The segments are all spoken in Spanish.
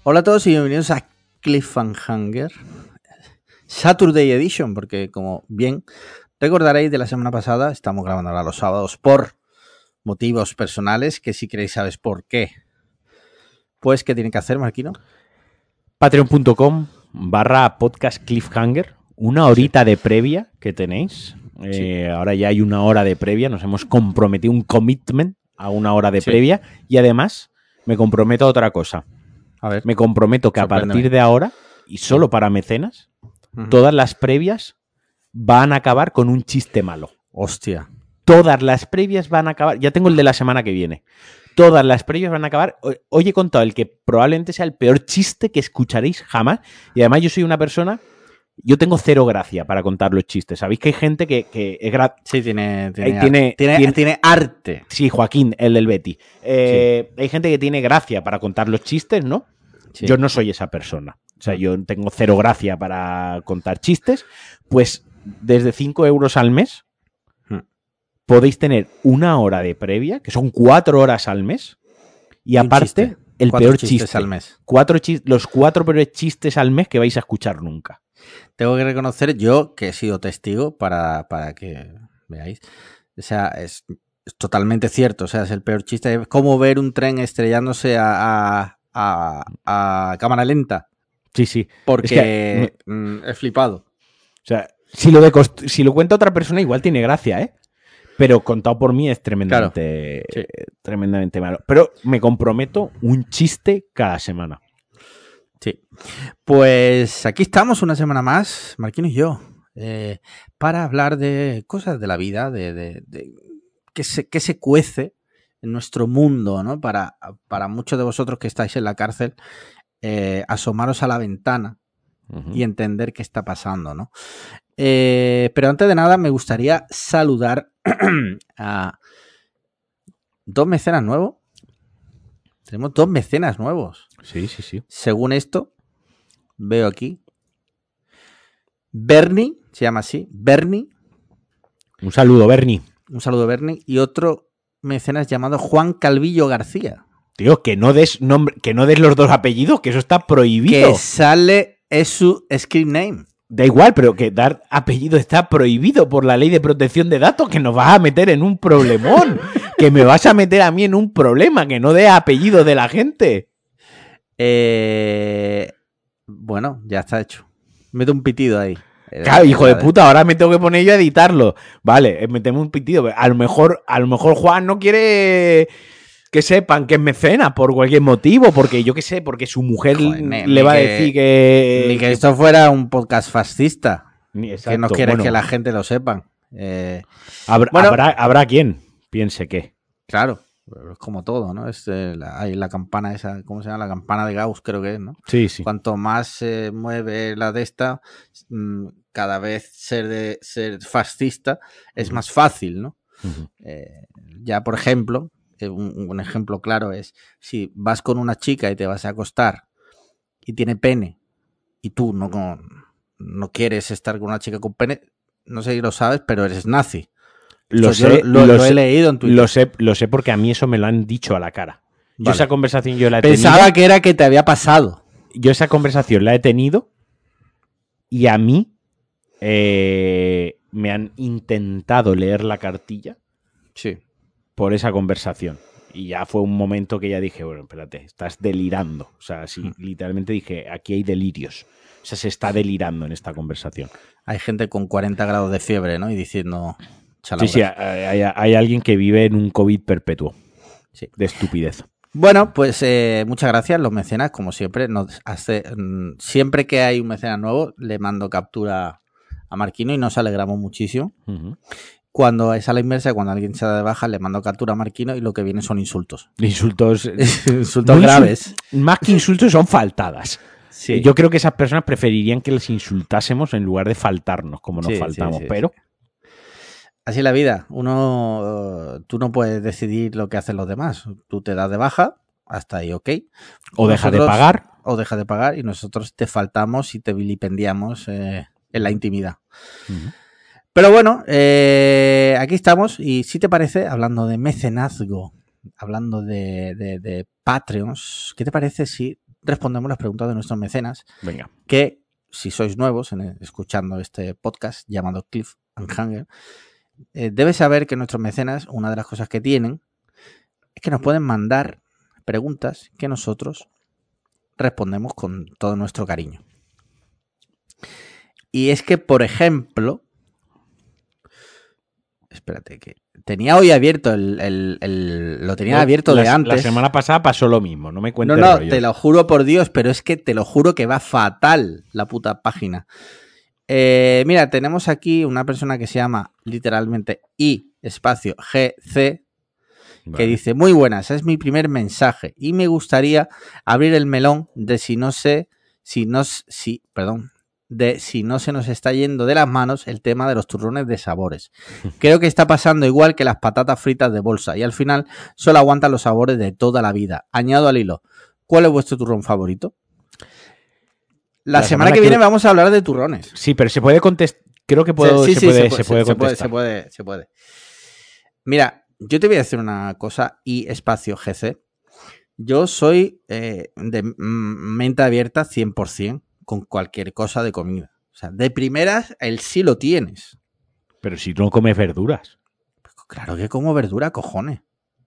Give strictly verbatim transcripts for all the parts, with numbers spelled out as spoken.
Hola a todos y bienvenidos a Cliffhanger Saturday Edition, porque como bien recordaréis de la semana pasada, estamos grabando ahora los sábados por motivos personales, que si queréis sabes por qué, pues ¿qué tienen que hacer, Marquino? Patreon.com barra podcast Cliffhanger, una horita sí. de previa que tenéis. Eh, sí. Ahora ya hay una hora de previa, nos hemos comprometido un commitment a una hora de sí. previa y además me comprometo a otra cosa. A ver, me comprometo que a partir de ahora, y solo sí. para mecenas, uh-huh. todas las previas van a acabar con un chiste malo. Hostia. Todas las previas van a acabar, ya tengo el de la semana que viene. Todas las previas van a acabar. Hoy he contado el que probablemente sea el peor chiste que escucharéis jamás. Y además yo soy una persona, yo tengo cero gracia para contar los chistes. Sabéis que hay gente que, que es gra... Sí, tiene tiene, eh, tiene, tiene, tiene, tiene arte. Sí, Joaquín, el del Betty. Eh, sí. Hay gente que tiene gracia para contar los chistes, ¿no? Sí. Yo no soy esa persona. O sea, yo tengo cero gracia para contar chistes. Pues desde cinco euros al mes podéis tener una hora de previa, que son cuatro horas al mes, y aparte chiste. el cuatro peor chistes chiste al mes. Cuatro chis- los cuatro peores chistes al mes que vais a escuchar nunca. Tengo que reconocer yo que he sido testigo para, para que veáis. O sea, es, es totalmente cierto. O sea, es el peor chiste. Es como ver un tren estrellándose a, a, a, a cámara lenta. Sí, sí. Porque es que, mm, he flipado. O sea, si lo, de cost- si lo cuenta otra persona igual tiene gracia, ¿eh? Pero contado por mí es tremendamente, claro. sí. tremendamente malo. Pero me comprometo un chiste cada semana. Sí. Pues aquí estamos una semana más, Marquino y yo, eh, para hablar de cosas de la vida, de, de, de que, se, que se cuece en nuestro mundo, ¿no? Para, para muchos de vosotros que estáis en la cárcel, eh, asomaros a la ventana uh-huh. y entender qué está pasando, ¿no? Eh, pero antes de nada me gustaría saludar a dos mecenas nuevos. Tenemos dos mecenas nuevos. Sí, sí, sí. Según esto, veo aquí. Bernie, se llama así. Bernie. Un saludo, Bernie. Un saludo, Bernie. Y otro mecenas llamado Juan Calvillo García. Tío, que no des nombre, que no des los dos apellidos, que eso está prohibido. Que sale, es su screen name. Da igual, pero que dar apellido está prohibido por la ley de protección de datos, que nos vas a meter en un problemón. Que me vas a meter a mí en un problema, que no dé apellido de la gente. Eh, bueno, ya está hecho. Mete un pitido ahí. Claro, hijo de puta, ahora me tengo que poner yo a editarlo. Vale, metemos un pitido. A lo mejor, a lo mejor Juan no quiere que sepan que es mecena por cualquier motivo, porque yo qué sé, porque su mujer Joder, le ni va que, a decir que... Ni que esto fuera un podcast fascista. Exacto, que no quiere bueno, que la gente lo sepa. Eh, habrá, bueno, habrá, habrá quien piense que... Claro, es como todo, ¿no? Es eh, la, hay la campana esa, ¿cómo se llama? La campana de Gauss, creo que es, ¿no? Sí, sí. Cuanto más se eh, mueve la de esta, mmm, cada vez ser, de, ser fascista es uh-huh. más fácil, ¿no? Uh-huh. Eh, ya, por ejemplo... Un, un ejemplo claro es si vas con una chica y te vas a acostar y tiene pene y tú no, no quieres estar con una chica con pene, no sé si lo sabes, pero eres nazi. Lo, Eso sé, yo lo, lo, lo sé, he leído en Twitter. Lo sé, lo sé porque a mí eso me lo han dicho a la cara. Yo vale. esa conversación yo la he Pensaba tenido. que era que te había pasado. Yo esa conversación la he tenido y a mí eh, me han intentado leer la cartilla. Sí. Por esa conversación. Y ya fue un momento que ya dije, bueno, espérate, estás delirando. O sea, sí, literalmente dije, aquí hay delirios. O sea, se está delirando en esta conversación. Hay gente con cuarenta grados de fiebre, ¿no? Y diciendo... Chalabras. Sí, sí, hay, hay, hay alguien que vive en un COVID perpetuo. Sí. De estupidez. Bueno, pues eh, muchas gracias. Los mecenas, como siempre, nos hace mmm, siempre que hay un mecenas nuevo, le mando captura a Marquino y nos alegramos muchísimo. Uh-huh. Cuando es a la inversa, cuando alguien se da de baja, le mando captura a Marquino y lo que viene son insultos. Insultos. insultos no graves. Insult- más que insultos son faltadas. Sí. Yo creo que esas personas preferirían que les insultásemos en lugar de faltarnos, como nos sí, faltamos. Sí, sí, pero. Sí. Así es la vida. Uno. Uh, tú no puedes decidir lo que hacen los demás. Tú te das de baja, hasta ahí, ok. O deja de pagar. O deja de pagar y nosotros te faltamos y te vilipendiamos eh, en la intimidad. Uh-huh. Pero bueno, eh, aquí estamos y si te parece, hablando de mecenazgo, hablando de, de, de Patreons, ¿qué te parece si respondemos las preguntas de nuestros mecenas. Venga. Que, si sois nuevos en el, escuchando este podcast llamado Cliff and Hanger, eh, debes saber que nuestros mecenas, una de las cosas que tienen, es que nos pueden mandar preguntas que nosotros respondemos con todo nuestro cariño. Y es que, por ejemplo, espérate, que tenía hoy abierto el, el, el lo tenía abierto la, de antes. La semana pasada pasó lo mismo, no me cuentes No, no, rollos. Te lo juro por Dios, pero es que te lo juro que va fatal la puta página. Eh, mira, tenemos aquí una persona que se llama literalmente I espacio G C, que vale. Dice, muy buenas, es mi primer mensaje y me gustaría abrir el melón de si no sé, si no, si, perdón, de si no se nos está yendo de las manos el tema de los turrones de sabores. Creo que está pasando igual que las patatas fritas de bolsa y al final solo aguantan los sabores de toda la vida. Añado al hilo, ¿cuál es vuestro turrón favorito? La, la semana, semana que, que viene vamos a hablar de turrones. Sí, pero se puede contestar. Creo que puedo, sí, se, sí, puede, se, se, puede, se, se puede contestar. Se puede, se puede, se puede. Mira, yo te voy a decir una cosa y espacio G C. Yo soy eh, de mente abierta cien por ciento con cualquier cosa de comida. O sea, de primeras, el sí lo tienes. Pero si no comes verduras. Pues claro que como verdura, cojones.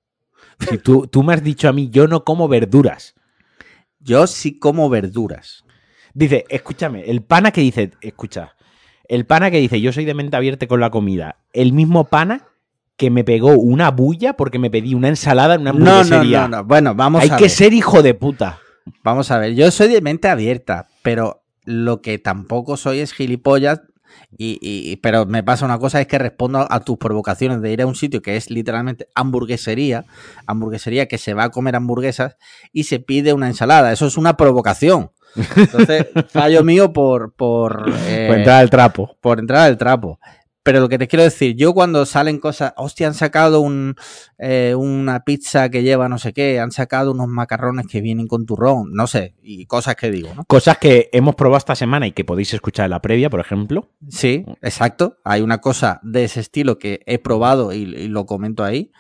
Si tú, tú me has dicho a mí, yo no como verduras. Yo sí como verduras. Dice, escúchame, el pana que dice, escucha, el pana que dice, yo soy de mente abierta con la comida, el mismo pana que me pegó una bulla porque me pedí una ensalada en una hamburguesería. No, no, no, no. Bueno, vamos Hay a ver. Hay que ser hijo de puta. Vamos a ver, yo soy de mente abierta, pero lo que tampoco soy es gilipollas. Y, y, pero me pasa una cosa, es que respondo a tus provocaciones de ir a un sitio que es literalmente hamburguesería, hamburguesería que se va a comer hamburguesas y se pide una ensalada. Eso es una provocación. Entonces, fallo mío por por, eh, por entrar al trapo. Por entrar al trapo. Pero lo que te quiero decir, yo cuando salen cosas, hostia, han sacado un, eh, una pizza que lleva no sé qué, han sacado unos macarrones que vienen con turrón, no sé, y cosas que digo, ¿no? Cosas que hemos probado esta semana y que podéis escuchar en la previa, por ejemplo. Sí, exacto. Hay una cosa de ese estilo que he probado y, y lo comento ahí.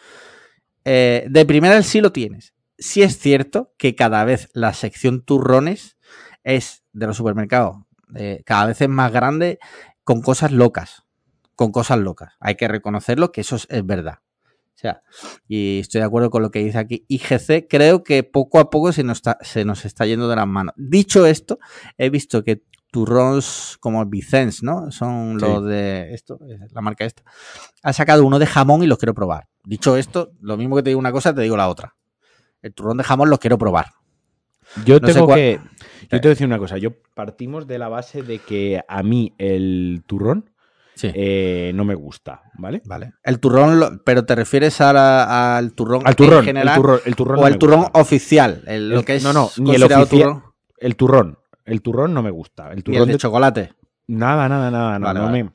Eh, de primera el sí lo tienes. Sí es cierto que cada vez la sección turrones es de los supermercados, eh, cada vez es más grande con cosas locas. Con cosas locas. Hay que reconocerlo que eso es, es verdad. O sea, y estoy de acuerdo con lo que dice aquí I G C. Creo que poco a poco se nos está, se nos está yendo de las manos. Dicho esto, he visto que turrons como Vicens, ¿no? Son sí. los de esto, la marca esta. Ha sacado uno de jamón y los quiero probar. Dicho esto, lo mismo que te digo una cosa, te digo la otra. El turrón de jamón los quiero probar. Yo no tengo que... Yo te voy a decir una cosa. Yo partimos de la base de que a mí el turrón Sí. Eh, no me gusta, ¿vale? Vale. El turrón, lo, pero te refieres a la, al turrón al turrón en general el turrón, el turrón o no el turrón gusta. Oficial, el, lo el, que es no, no, ni el oficial, turrón. El turrón, el turrón no me gusta. El turrón ¿Y el de, de chocolate? Nada, nada, nada, no, vale, no vale. me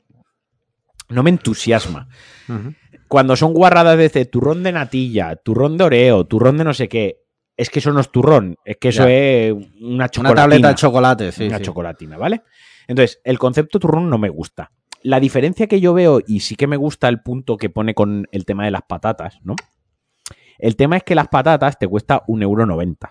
no me entusiasma. Uh-huh. Cuando son guarradas de turrón de natilla, turrón de oreo, turrón de no sé qué, es que eso no es turrón, es que eso ya. es una chocolatina. Una tableta de chocolate, sí, una sí. chocolatina, ¿vale? Entonces, el concepto turrón no me gusta. La diferencia que yo veo, y sí que me gusta el punto que pone con el tema de las patatas, ¿no? El tema es que las patatas te cuesta un euro noventa.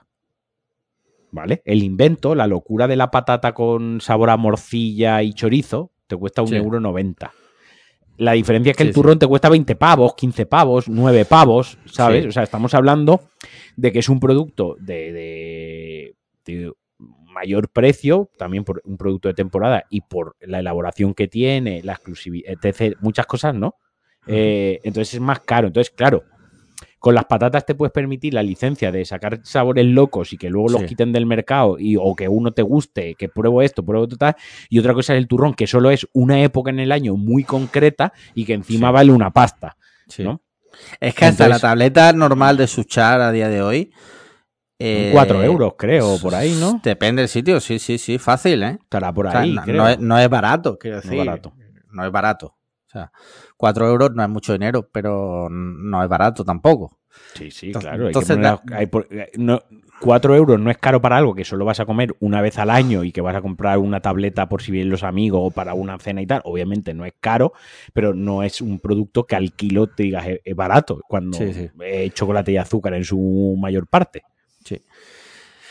¿Vale? El invento, la locura de la patata con sabor a morcilla y chorizo, te cuesta un euro noventa. La diferencia es que sí, el turrón sí. te cuesta veinte pavos, quince pavos, nueve pavos, ¿sabes? Sí. O sea, estamos hablando de que es un producto de... de, de mayor precio, también por un producto de temporada y por la elaboración que tiene, la exclusividad, etcétera, muchas cosas, ¿no? Uh-huh. Eh, entonces es más caro. Entonces, claro, con las patatas te puedes permitir la licencia de sacar sabores locos y que luego sí. los quiten del mercado y, o que uno te guste, que pruebo esto, pruebo esto, tal. Y otra cosa es el turrón, que solo es una época en el año muy concreta y que encima sí. vale una pasta, sí. ¿no? Es que hasta Entonces, la tableta normal de Suchar a día de hoy Eh, cuatro euros, creo, por ahí, ¿no? Depende del sitio, sí, sí, sí, fácil, ¿eh? Estará por ahí, o sea, no, creo. No es, no es barato, quiero decir. No es barato. No es barato. O sea, cuatro euros no es mucho dinero, pero no es barato tampoco. Sí, sí, entonces, claro. Hay entonces, que poner, hay por, no, cuatro euros no es caro para algo que solo vas a comer una vez al año y que vas a comprar una tableta por si vienen los amigos o para una cena y tal. Obviamente no es caro, pero no es un producto que al kilo te digas es, es barato, cuando sí, sí. es chocolate y azúcar en su mayor parte. Sí.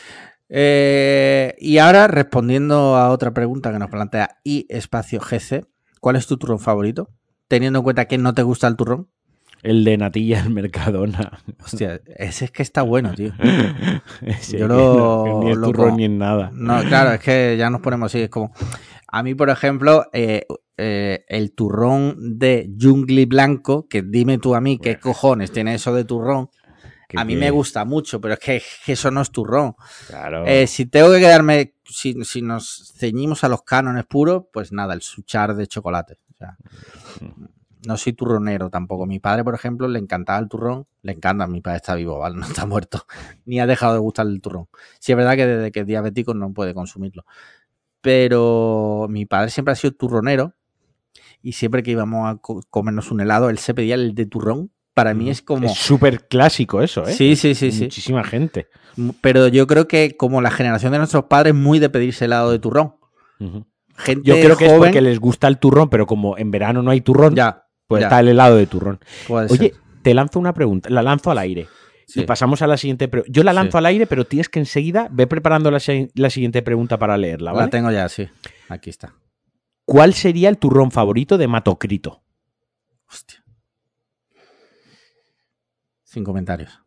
Eh, y ahora, respondiendo a otra pregunta que nos plantea I espacio G C, ¿cuál es tu turrón favorito? Teniendo en cuenta que no te gusta el turrón. El de natilla del Mercadona. Hostia, ese es que está bueno, tío. Ese Yo que lo, no, que ni el lo turrón como. ni en nada. No, claro, es que ya nos ponemos así. Es como. A mí, por ejemplo, eh, eh, el turrón de Jungli Blanco, que dime tú a mí qué cojones tiene eso de turrón. A mí qué? me gusta mucho, pero es que, que eso no es turrón. Claro. Eh, si tengo que quedarme, si, si nos ceñimos a los cánones puros, pues nada, el suchar de chocolate. O sea, no soy turronero tampoco. Mi padre, por ejemplo, le encantaba el turrón. Le encanta, mi padre está vivo, ¿vale? No está muerto. Ni ha dejado de gustarle el turrón. Sí, es verdad que desde que es diabético no puede consumirlo. Pero mi padre siempre ha sido turronero y siempre que íbamos a co- comernos un helado, él se pedía el de turrón. Para mí es como... Es súper clásico eso, ¿eh? Sí, sí, sí, sí. Muchísima gente. Pero yo creo que como la generación de nuestros padres, muy de pedirse helado de turrón. Uh-huh. Gente Yo creo que joven, es porque les gusta el turrón, pero como en verano no hay turrón, ya, pues ya, está el helado de turrón. puede Oye, ser. te lanzo una pregunta, la lanzo al aire. Sí. Y pasamos a la siguiente pregunta. Yo la lanzo Sí. al aire, pero tienes que enseguida ve preparando la, si- la siguiente pregunta para leerla, ¿vale? La tengo ya, sí. Aquí está. ¿Cuál sería el turrón favorito de Matocrito? Hostia. Sin comentarios.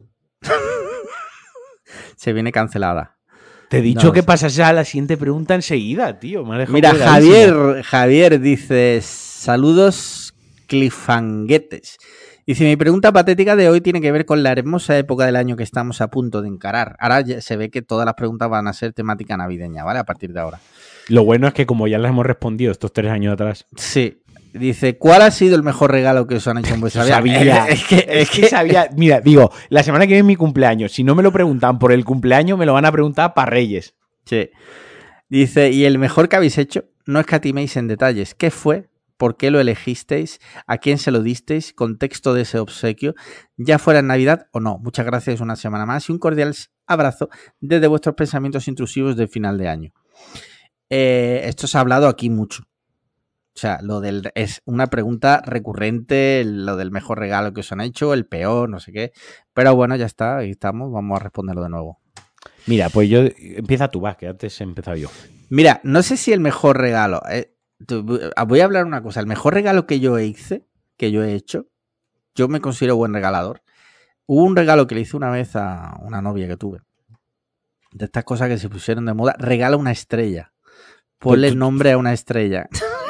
Se viene cancelada. Te he dicho No, que sí. pasas a la siguiente pregunta enseguida, tío. Me ha dejado Mira, colgadísimo. Javier, Javier dice, saludos clifanguetes. Dice, mi pregunta patética de hoy tiene que ver con la hermosa época del año que estamos a punto de encarar. Ahora ya se ve que todas las preguntas van a ser temática navideña, ¿vale? A partir de ahora. Lo bueno es que como ya las hemos respondido estos tres años atrás. Sí. Dice, ¿cuál ha sido el mejor regalo que os han hecho en vuestra vida? Sabía, Es que, es que sabía. Mira, digo, la semana que viene es mi cumpleaños. Si no me lo preguntan por el cumpleaños, me lo van a preguntar para Reyes. Sí. Dice, y el mejor que habéis hecho, no escatiméis en detalles. ¿Qué fue? ¿Por qué lo elegisteis? ¿A quién se lo disteis? ¿Contexto de ese obsequio? ¿Ya fuera en Navidad o no? Muchas gracias una semana más y un cordial abrazo desde vuestros pensamientos intrusivos de final de año. Eh, esto se ha hablado aquí mucho. O sea, lo del es una pregunta recurrente, lo del mejor regalo que os han hecho, el peor, no sé qué. Pero bueno, ya está, ahí estamos, vamos a responderlo de nuevo. Mira, pues yo... Empieza tú, va, que antes he empezado yo. Mira, no sé si el mejor regalo... Eh, voy a hablar una cosa. El mejor regalo que yo hice, que yo he hecho, yo me considero buen regalador. Hubo un regalo que le hice una vez a una novia que tuve. De estas cosas que se pusieron de moda. Regala una estrella. Ponle el nombre a una estrella.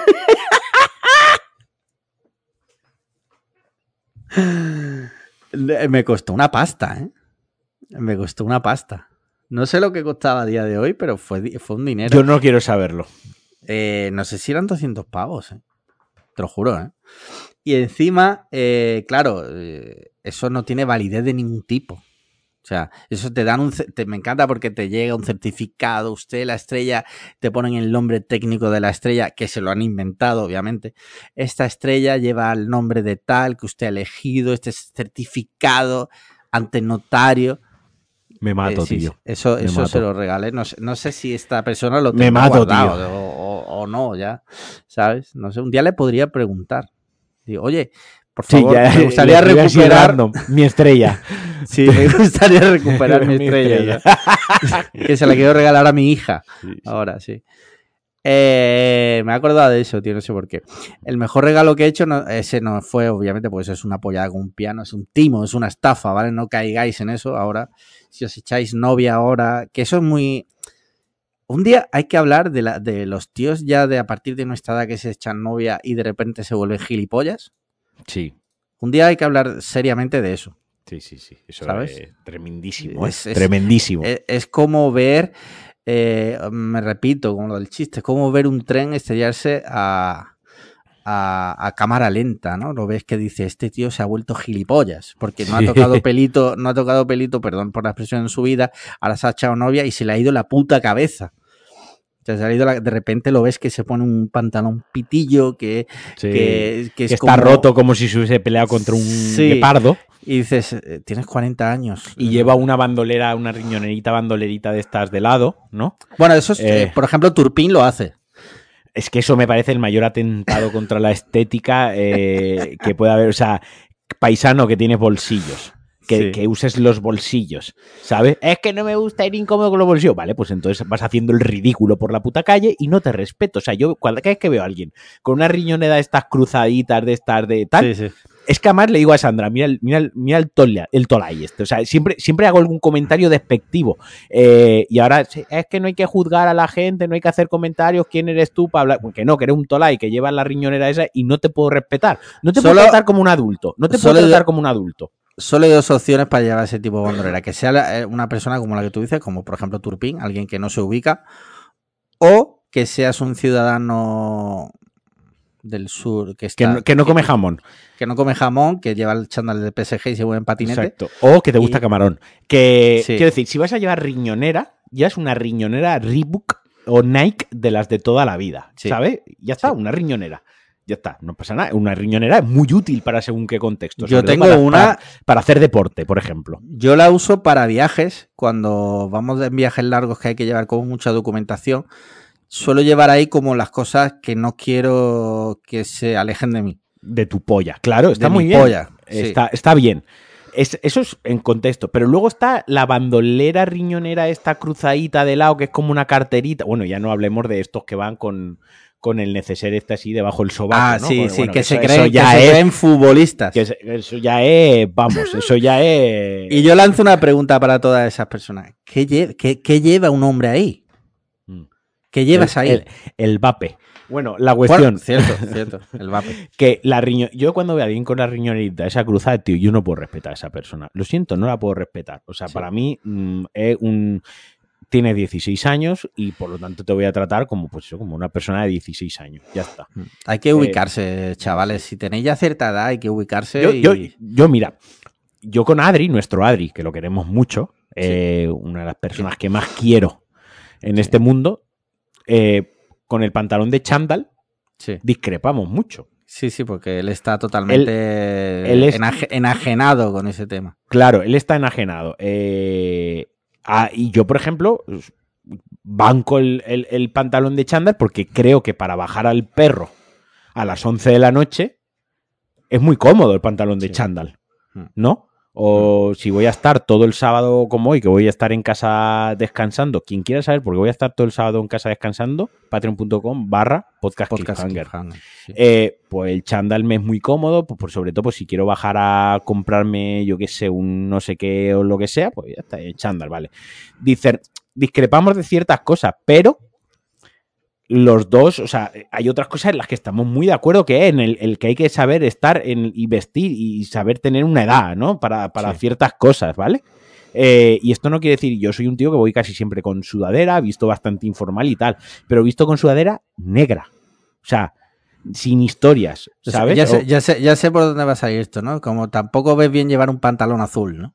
Me costó una pasta, ¿eh? Me costó una pasta. No sé lo que costaba a día de hoy, pero fue, fue un dinero. Yo no quiero saberlo. Eh, no sé si eran doscientos pavos, ¿eh? Te lo juro, ¿eh? Y encima, eh, claro, eh, eso no tiene validez de ningún tipo. O sea, eso te dan un... Te, me encanta porque te llega un certificado, usted, la estrella, te ponen el nombre técnico de la estrella, que se lo han inventado, obviamente. Esta estrella lleva el nombre de tal que usted ha elegido, este certificado ante notario. Me mato, eh, sí, tío. Eso, Me eso mato. se lo regalé. No sé, no sé si esta persona lo Me tendrá mato, guardado tío. o, o, o no, ya. ¿Sabes? No sé. Un día le podría preguntar. Digo, oye, por favor, sí, ya, me gustaría le recuperar random, mi estrella. Sí, me gustaría recuperar mi, mi estrella. estrella. Que se la quiero regalar a mi hija. Sí, sí. Ahora, sí. Eh, me he acordado de eso, tío, no sé por qué. El mejor regalo que he hecho, no, ese no fue, obviamente, pues es una apoyada con un piano, es un timo, es una estafa, ¿vale? No caigáis en eso ahora. Si os echáis novia ahora, que eso es muy... Un día hay que hablar de, la, de los tíos ya de a partir de nuestra edad que se echan novia y de repente se vuelven gilipollas. Sí. Un día hay que hablar seriamente de eso. Sí, sí, sí. Eso ¿sabes? es tremendísimo. Es, ¿eh? es, tremendísimo. Es, es como ver, eh, me repito, como lo del chiste, es como ver un tren estrellarse a, a, a cámara lenta, ¿no? Lo ves que dice, este tío se ha vuelto gilipollas, porque no Sí. ha tocado pelito, no ha tocado pelito, perdón por la expresión, en su vida, ahora se ha echado novia y se le ha ido la puta cabeza. O sea, se ha ido la, de repente lo ves que se pone un pantalón pitillo que, Sí. que, que, es que está como... roto como si se hubiese peleado contra un Sí. guepardo. Y dices, tienes cuarenta años. Y lleva una bandolera, una riñonerita bandolerita de estas de lado, ¿no? Bueno, eso es, Eh, eh, por ejemplo, Turpin lo hace. Es que eso me parece el mayor atentado contra la estética eh, que puede haber. O sea, paisano que tiene bolsillos, que, Sí. que uses los bolsillos, ¿sabes? Es que no me gusta ir incómodo con los bolsillos. Vale, pues entonces vas haciendo el ridículo por la puta calle y no te respeto. O sea, yo cada vez que veo a alguien con una riñonera de estas cruzaditas, de estas de tal, Sí, sí. es que además le digo a Sandra, mira, el- mira, el- mira el, tola, el tolai este. O sea, siempre, siempre hago algún comentario despectivo. Eh, y ahora sí, es que no hay que juzgar a la gente, no hay que hacer comentarios. ¿Quién eres tú para hablar? Que no, que eres un tolai que llevas la riñonera esa y no te puedo respetar. No te Solo- puedo tratar como un adulto. No te puedo solo yo- tratar como un adulto. Solo hay dos opciones para llevar ese tipo de bandolera. Que sea la- eh, una persona como la que tú dices, como por ejemplo Turpin, alguien que no se ubica, o que seas un ciudadano del sur que, está, Que no, que no come jamón. que no come jamón, que lleva el chándal del P S G y se mueve en patinete. Exacto. O que te gusta Y- camarón. Que, Sí. quiero decir, si vas a llevar riñonera, ya es una riñonera Reebok o Nike de las de toda la vida. Sí. ¿Sabes? Ya está, Sí. una riñonera. Ya está, no pasa nada. Una riñonera es muy útil para según qué contexto. Yo sobre todo tengo para, una- Para, para hacer deporte, por ejemplo. Yo la uso para viajes, cuando vamos en viajes largos que hay que llevar como mucha documentación. Suelo llevar ahí como las cosas que no quiero que se alejen de mí. De tu polla. Claro, está De muy mi bien. polla, sí. Está, está bien. Es, eso es en contexto. Pero luego está la bandolera riñonera, esta cruzadita de lado, que es como una carterita. Bueno, ya no hablemos de estos que van con, con el neceser este así debajo del sobaco. Ah, ¿no? sí, Bueno, sí, bueno, que, eso, se eso creen, ya que se es. creen futbolistas. Que se- eso ya es. Vamos, eso ya es. Y yo lanzo una pregunta para todas esas personas. ¿Qué, lle- qué- qué lleva un hombre ahí? Mm. ¿Qué llevas el, ahí? El, el vape. Bueno, la Bueno, cuestión. cierto, cierto, el vape. Que la riño... Yo cuando veo a alguien con la riñonerita, esa cruzada, tío, yo no puedo respetar a esa persona. Lo siento, no la puedo respetar. O sea, Sí. para mí mm, es un... Tiene dieciséis años y por lo tanto te voy a tratar como, pues, eso, como una persona de dieciséis años. Ya está. Hay que ubicarse, chavales. Si tenéis ya cierta edad, hay que ubicarse. Yo, y... yo, yo, mira, yo con Adri, nuestro Adri, que lo queremos mucho, eh, una de las personas que más quiero en Sí. este mundo, eh, con el pantalón de chándal Sí. discrepamos mucho. Sí, sí, porque él está totalmente Él- él es- enaje- enajenado con ese tema. Claro, él está enajenado. Eh, ah, y yo, por ejemplo, banco el, el- el pantalón de chándal porque creo que para bajar al perro a las once de la noche es muy cómodo el pantalón de Sí. chándal, Mm. ¿no? O si voy a estar todo el sábado como hoy, que voy a estar en casa descansando, quien quiera saber por qué voy a estar todo el sábado en casa descansando, patreon.com barra podcast, Podcast cliffhanger. Cliffhanger, sí. Eh, pues el chándal me es muy cómodo, pues por sobre todo pues si quiero bajar a comprarme, yo qué sé, un no sé qué o lo que sea, pues ya está, el chándal, vale. Dicen, discrepamos de ciertas cosas, pero los dos, o sea, hay otras cosas en las que estamos muy de acuerdo, que es en el, el que hay que saber estar en, y vestir y saber tener una edad, ¿no? Para, para Sí. ciertas cosas, ¿vale? Eh, y esto no quiere decir, yo soy un tío que voy casi siempre con sudadera, visto bastante informal y tal, pero visto con sudadera negra. O sea, sin historias, O sea, ¿sabes? ya, sé, O- ya, sé, ya sé por dónde vas a ir esto, ¿no? Como tampoco ves bien llevar un pantalón azul, ¿no?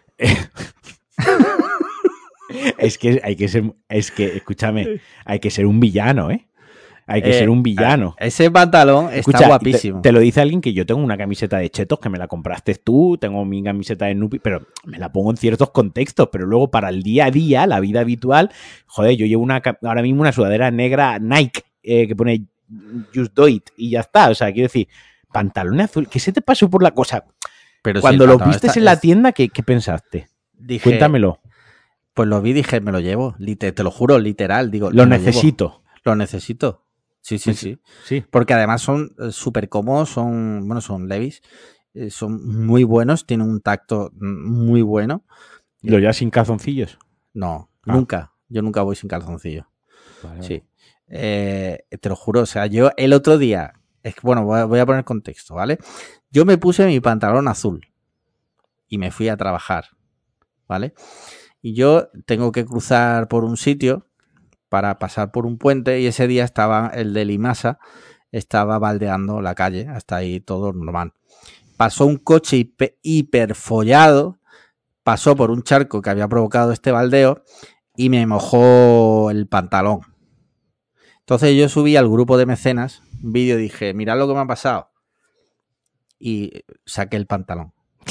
Es que hay que ser, es que, escúchame, hay que ser un villano, ¿eh? Hay que Eh, ser un villano. Ese pantalón Escucha, está guapísimo. Te, te lo dice alguien que yo tengo una camiseta de Chetos que me la compraste tú, tengo mi camiseta de Nupi, pero me la pongo en ciertos contextos, pero luego para el día a día, la vida habitual, joder, yo llevo una ahora mismo una sudadera negra Nike eh, que pone Just Do It y ya está, o sea, quiero decir, pantalón azul, ¿qué se te pasó por la cosa? Pero si Cuando el lo pantalón vistes está- en la es- tienda, ¿qué, qué pensaste? dije, Cuéntamelo. Pues lo vi y dije, me lo llevo. Lite- te lo juro, literal. Digo, Lo me llevo. necesito. Lo necesito. Sí, sí, sí. Sí. Porque además son eh, súper cómodos, son, bueno, son Levi's, eh, son muy buenos, tienen un tacto mm, muy bueno. ¿Lo llevas sin calzoncillos? No, Ah. nunca. Yo nunca voy sin calzoncillo. Vale, Sí. Eh, te lo juro, o sea, yo el otro día, es que, bueno, voy a, voy a poner contexto, ¿vale? Yo me puse mi pantalón azul y me fui a trabajar, ¿vale? Y yo tengo que cruzar por un sitio para pasar por un puente y ese día estaba el de Limasa, estaba baldeando la calle, hasta ahí todo normal. Pasó un coche hiper, hiper follado, pasó por un charco que había provocado este baldeo y me mojó el pantalón. Entonces yo subí al grupo de mecenas un vídeo y dije, mirad lo que me ha pasado. Y saqué el pantalón.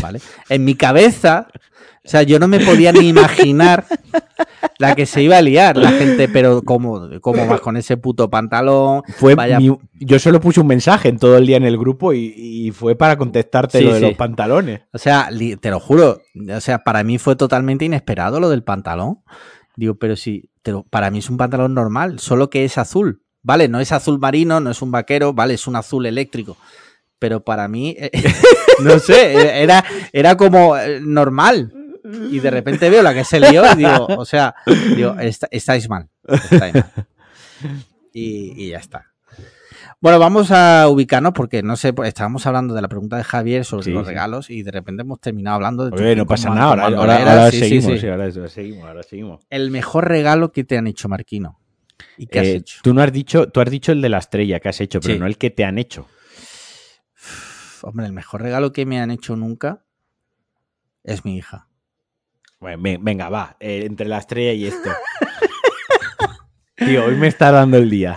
¿vale? En mi cabeza, o sea, yo no me podía ni imaginar la que se iba a liar la gente, pero ¿cómo, cómo vas con ese puto pantalón? Fue Vaya... mi, yo solo puse un mensaje en todo el día en el grupo y, y fue para contestarte sí, lo de sí. los pantalones. O sea, te lo juro, o sea, para mí fue totalmente inesperado lo del pantalón. Digo, pero sí, pero para mí es un pantalón normal, solo que es azul, ¿vale? No es azul marino, no es un vaquero, ¿vale? Es un azul eléctrico. Pero para mí, eh, no sé, era, era como normal. Y de repente veo la que se lió y digo, o sea, digo, está, estáis mal. Estáis mal. Y, y ya está. Bueno, vamos a ubicarnos porque, no sé, estábamos hablando de la pregunta de Javier sobre sí, los regalos sí. y de repente hemos terminado hablando de... Oye, no pasa nada, ahora, ahora, ahora, sí, seguimos, sí, sí. Sí, ahora, ahora seguimos, ahora seguimos. El mejor regalo que te han hecho, Marquino. ¿Y qué eh, has hecho? Tú no has dicho, tú has dicho el de la estrella que has hecho, pero sí. no el que te han hecho. Hombre, el mejor regalo que me han hecho nunca es mi hija. Bueno, venga, va, eh, entre la estrella y esto. Tío, hoy me está dando el día.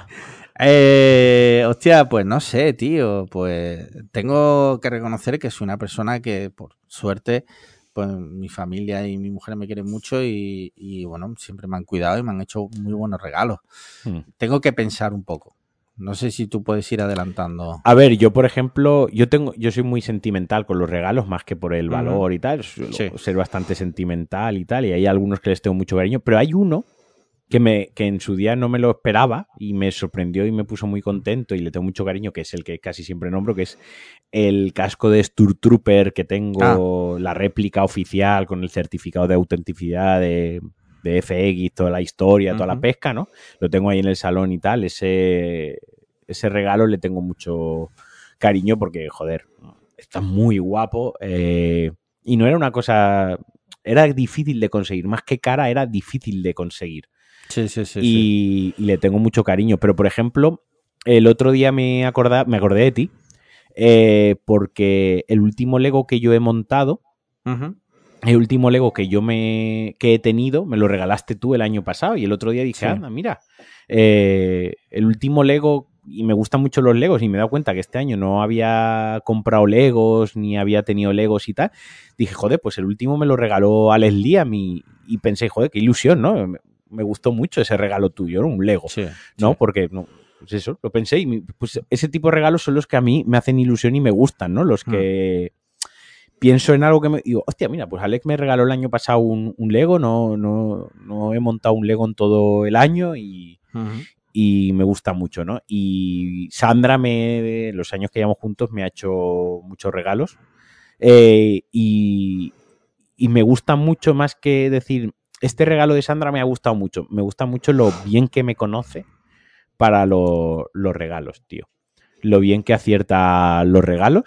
Eh, hostia, pues no sé, tío. Pues tengo que reconocer que soy una persona que, por suerte, pues mi familia y mi mujer me quieren mucho y, y bueno, siempre me han cuidado y me han hecho muy buenos regalos. Hmm. Tengo que pensar un poco. No sé si tú puedes ir adelantando. A ver, yo por ejemplo, yo tengo, yo soy muy sentimental con los regalos, más que por el valor uh-huh. y tal. Suelo sí. ser bastante sentimental y tal, y hay algunos que les tengo mucho cariño, pero hay uno que me, que en su día no me lo esperaba y me sorprendió y me puso muy contento y le tengo mucho cariño, que es el que casi siempre nombro, que es el casco de Sturmtrooper que tengo, ah. la réplica oficial con el certificado de autenticidad de, de F X, toda la historia, uh-huh. toda la pesca, ¿no? Lo tengo ahí en el salón y tal. Ese, ese regalo le tengo mucho cariño porque, joder, está muy guapo eh, y no era una cosa... Era difícil de conseguir, más que cara, era difícil de conseguir. Sí, sí, sí. Y, sí. y le tengo mucho cariño. Pero, por ejemplo, el otro día me, acordé, me acordé de ti eh, porque el último Lego que yo he montado, uh-huh. el último Lego que yo me que he tenido, me lo regalaste tú el año pasado y el otro día dije, sí. anda, mira, eh, el último Lego, y me gustan mucho los Legos y me he dado cuenta que este año no había comprado Legos ni había tenido Legos y tal. Dije, joder, pues el último me lo regaló Alex Liam y, y pensé, joder, qué ilusión, ¿no? Me gustó mucho ese regalo tuyo, ¿no? Un Lego, sí, ¿no? Sí. Porque, no, pues eso, lo pensé y pues ese tipo de regalos son los que a mí me hacen ilusión y me gustan, ¿no? Los que mm. pienso en algo que me digo, hostia, mira, pues Alex me regaló el año pasado un, un Lego, no, no, no he montado un Lego en todo el año y, uh-huh. y me gusta mucho, ¿no? Y Sandra, me, los años que llevamos juntos, me ha hecho muchos regalos eh, y, y me gusta mucho más que decir... Este regalo de Sandra me ha gustado mucho. Me gusta mucho lo bien que me conoce para lo, los regalos, tío. Lo bien que acierta los regalos.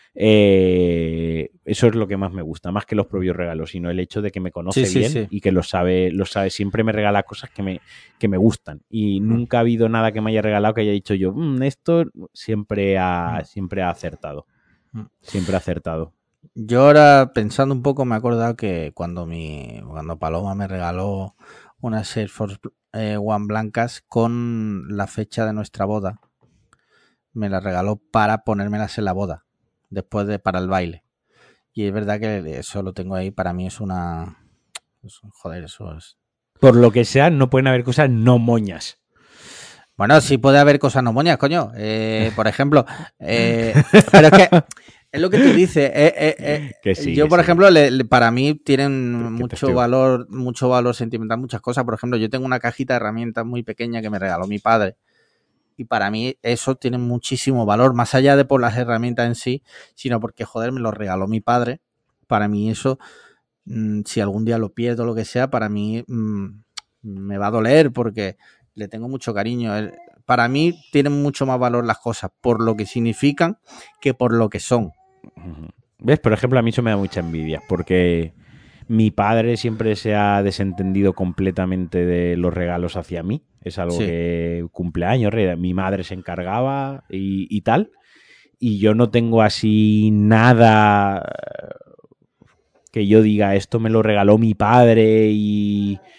Eh, eso es lo que más me gusta. Más que los propios regalos, sino el hecho de que me conoce sí, bien sí, sí. y que lo sabe, lo sabe. Siempre me regala cosas que me, que me gustan. Y mm. nunca ha habido nada que me haya regalado que haya dicho yo, mmm, esto siempre ha, mm. siempre ha acertado. Mm. Siempre ha acertado. Yo ahora, pensando un poco, me he acordado que cuando mi cuando Paloma me regaló unas Air Force eh, One blancas con la fecha de nuestra boda, me las regaló para ponérmelas en la boda, después de para el baile. Y es verdad que eso lo tengo ahí, para mí es una... Joder, eso es... Por lo que sea, no pueden haber cosas no moñas. Bueno, sí puede haber cosas no moñas, coño. Eh, por ejemplo, eh, pero es que... Es lo que tú dices. Eh, eh, eh. Que sí, yo, que por sí. ejemplo, le, le, para mí tienen mucho valor, mucho valor sentimental, muchas cosas. Por ejemplo, yo tengo una cajita de herramientas muy pequeña que me regaló mi padre. Y para mí eso tiene muchísimo valor, más allá de por las herramientas en sí, sino porque, joder, me lo regaló mi padre. Para mí eso, mmm, si algún día lo pierdo o lo que sea, para mí mmm, me va a doler porque le tengo mucho cariño. Para mí tienen mucho más valor las cosas por lo que significan que por lo que son. ¿Ves? Por ejemplo, a mí eso me da mucha envidia porque mi padre siempre se ha desentendido completamente de los regalos hacia mí. Es algo sí. que cumpleaños, mi madre se encargaba y, y tal. Y yo no tengo así nada que yo diga esto me lo regaló mi padre y,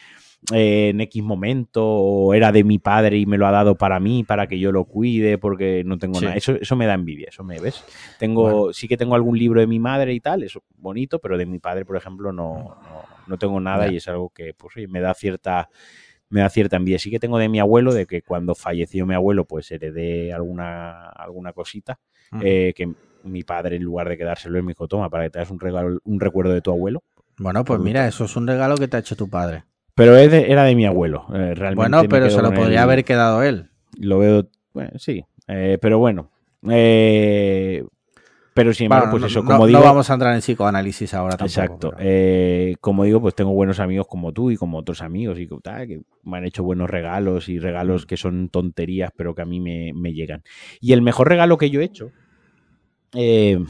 eh, en X momento, o era de mi padre y me lo ha dado para mí, para que yo lo cuide, porque no tengo sí. nada. Eso, eso me da envidia, eso me ves. Tengo, bueno. Sí que tengo algún libro de mi madre y tal, eso bonito, pero de mi padre, por ejemplo, no, no, no tengo nada yeah. y es algo que pues, me da cierta... me da cierta envidia. Sí que tengo de mi abuelo, de que cuando falleció mi abuelo, pues heredé alguna, alguna cosita, uh-huh. eh, que mi padre, en lugar de quedárselo, me dijo, toma, para que te hagas un regalo, un recuerdo de tu abuelo. Bueno, pues mira, eso es un regalo que te ha hecho tu padre. Pero es de, era de mi abuelo, eh, realmente. Bueno, pero se lo podría él, haber quedado él. Lo veo, bueno, sí, eh, pero bueno, eh, pero sin embargo, bueno, pues eso, no, como no, digo... No vamos a entrar en psicoanálisis ahora tampoco. Exacto. Pero... Eh, como digo, pues tengo buenos amigos como tú y como otros amigos y tal, que me han hecho buenos regalos y regalos que son tonterías, pero que a mí me, me llegan. Y el mejor regalo que yo he hecho... Eh,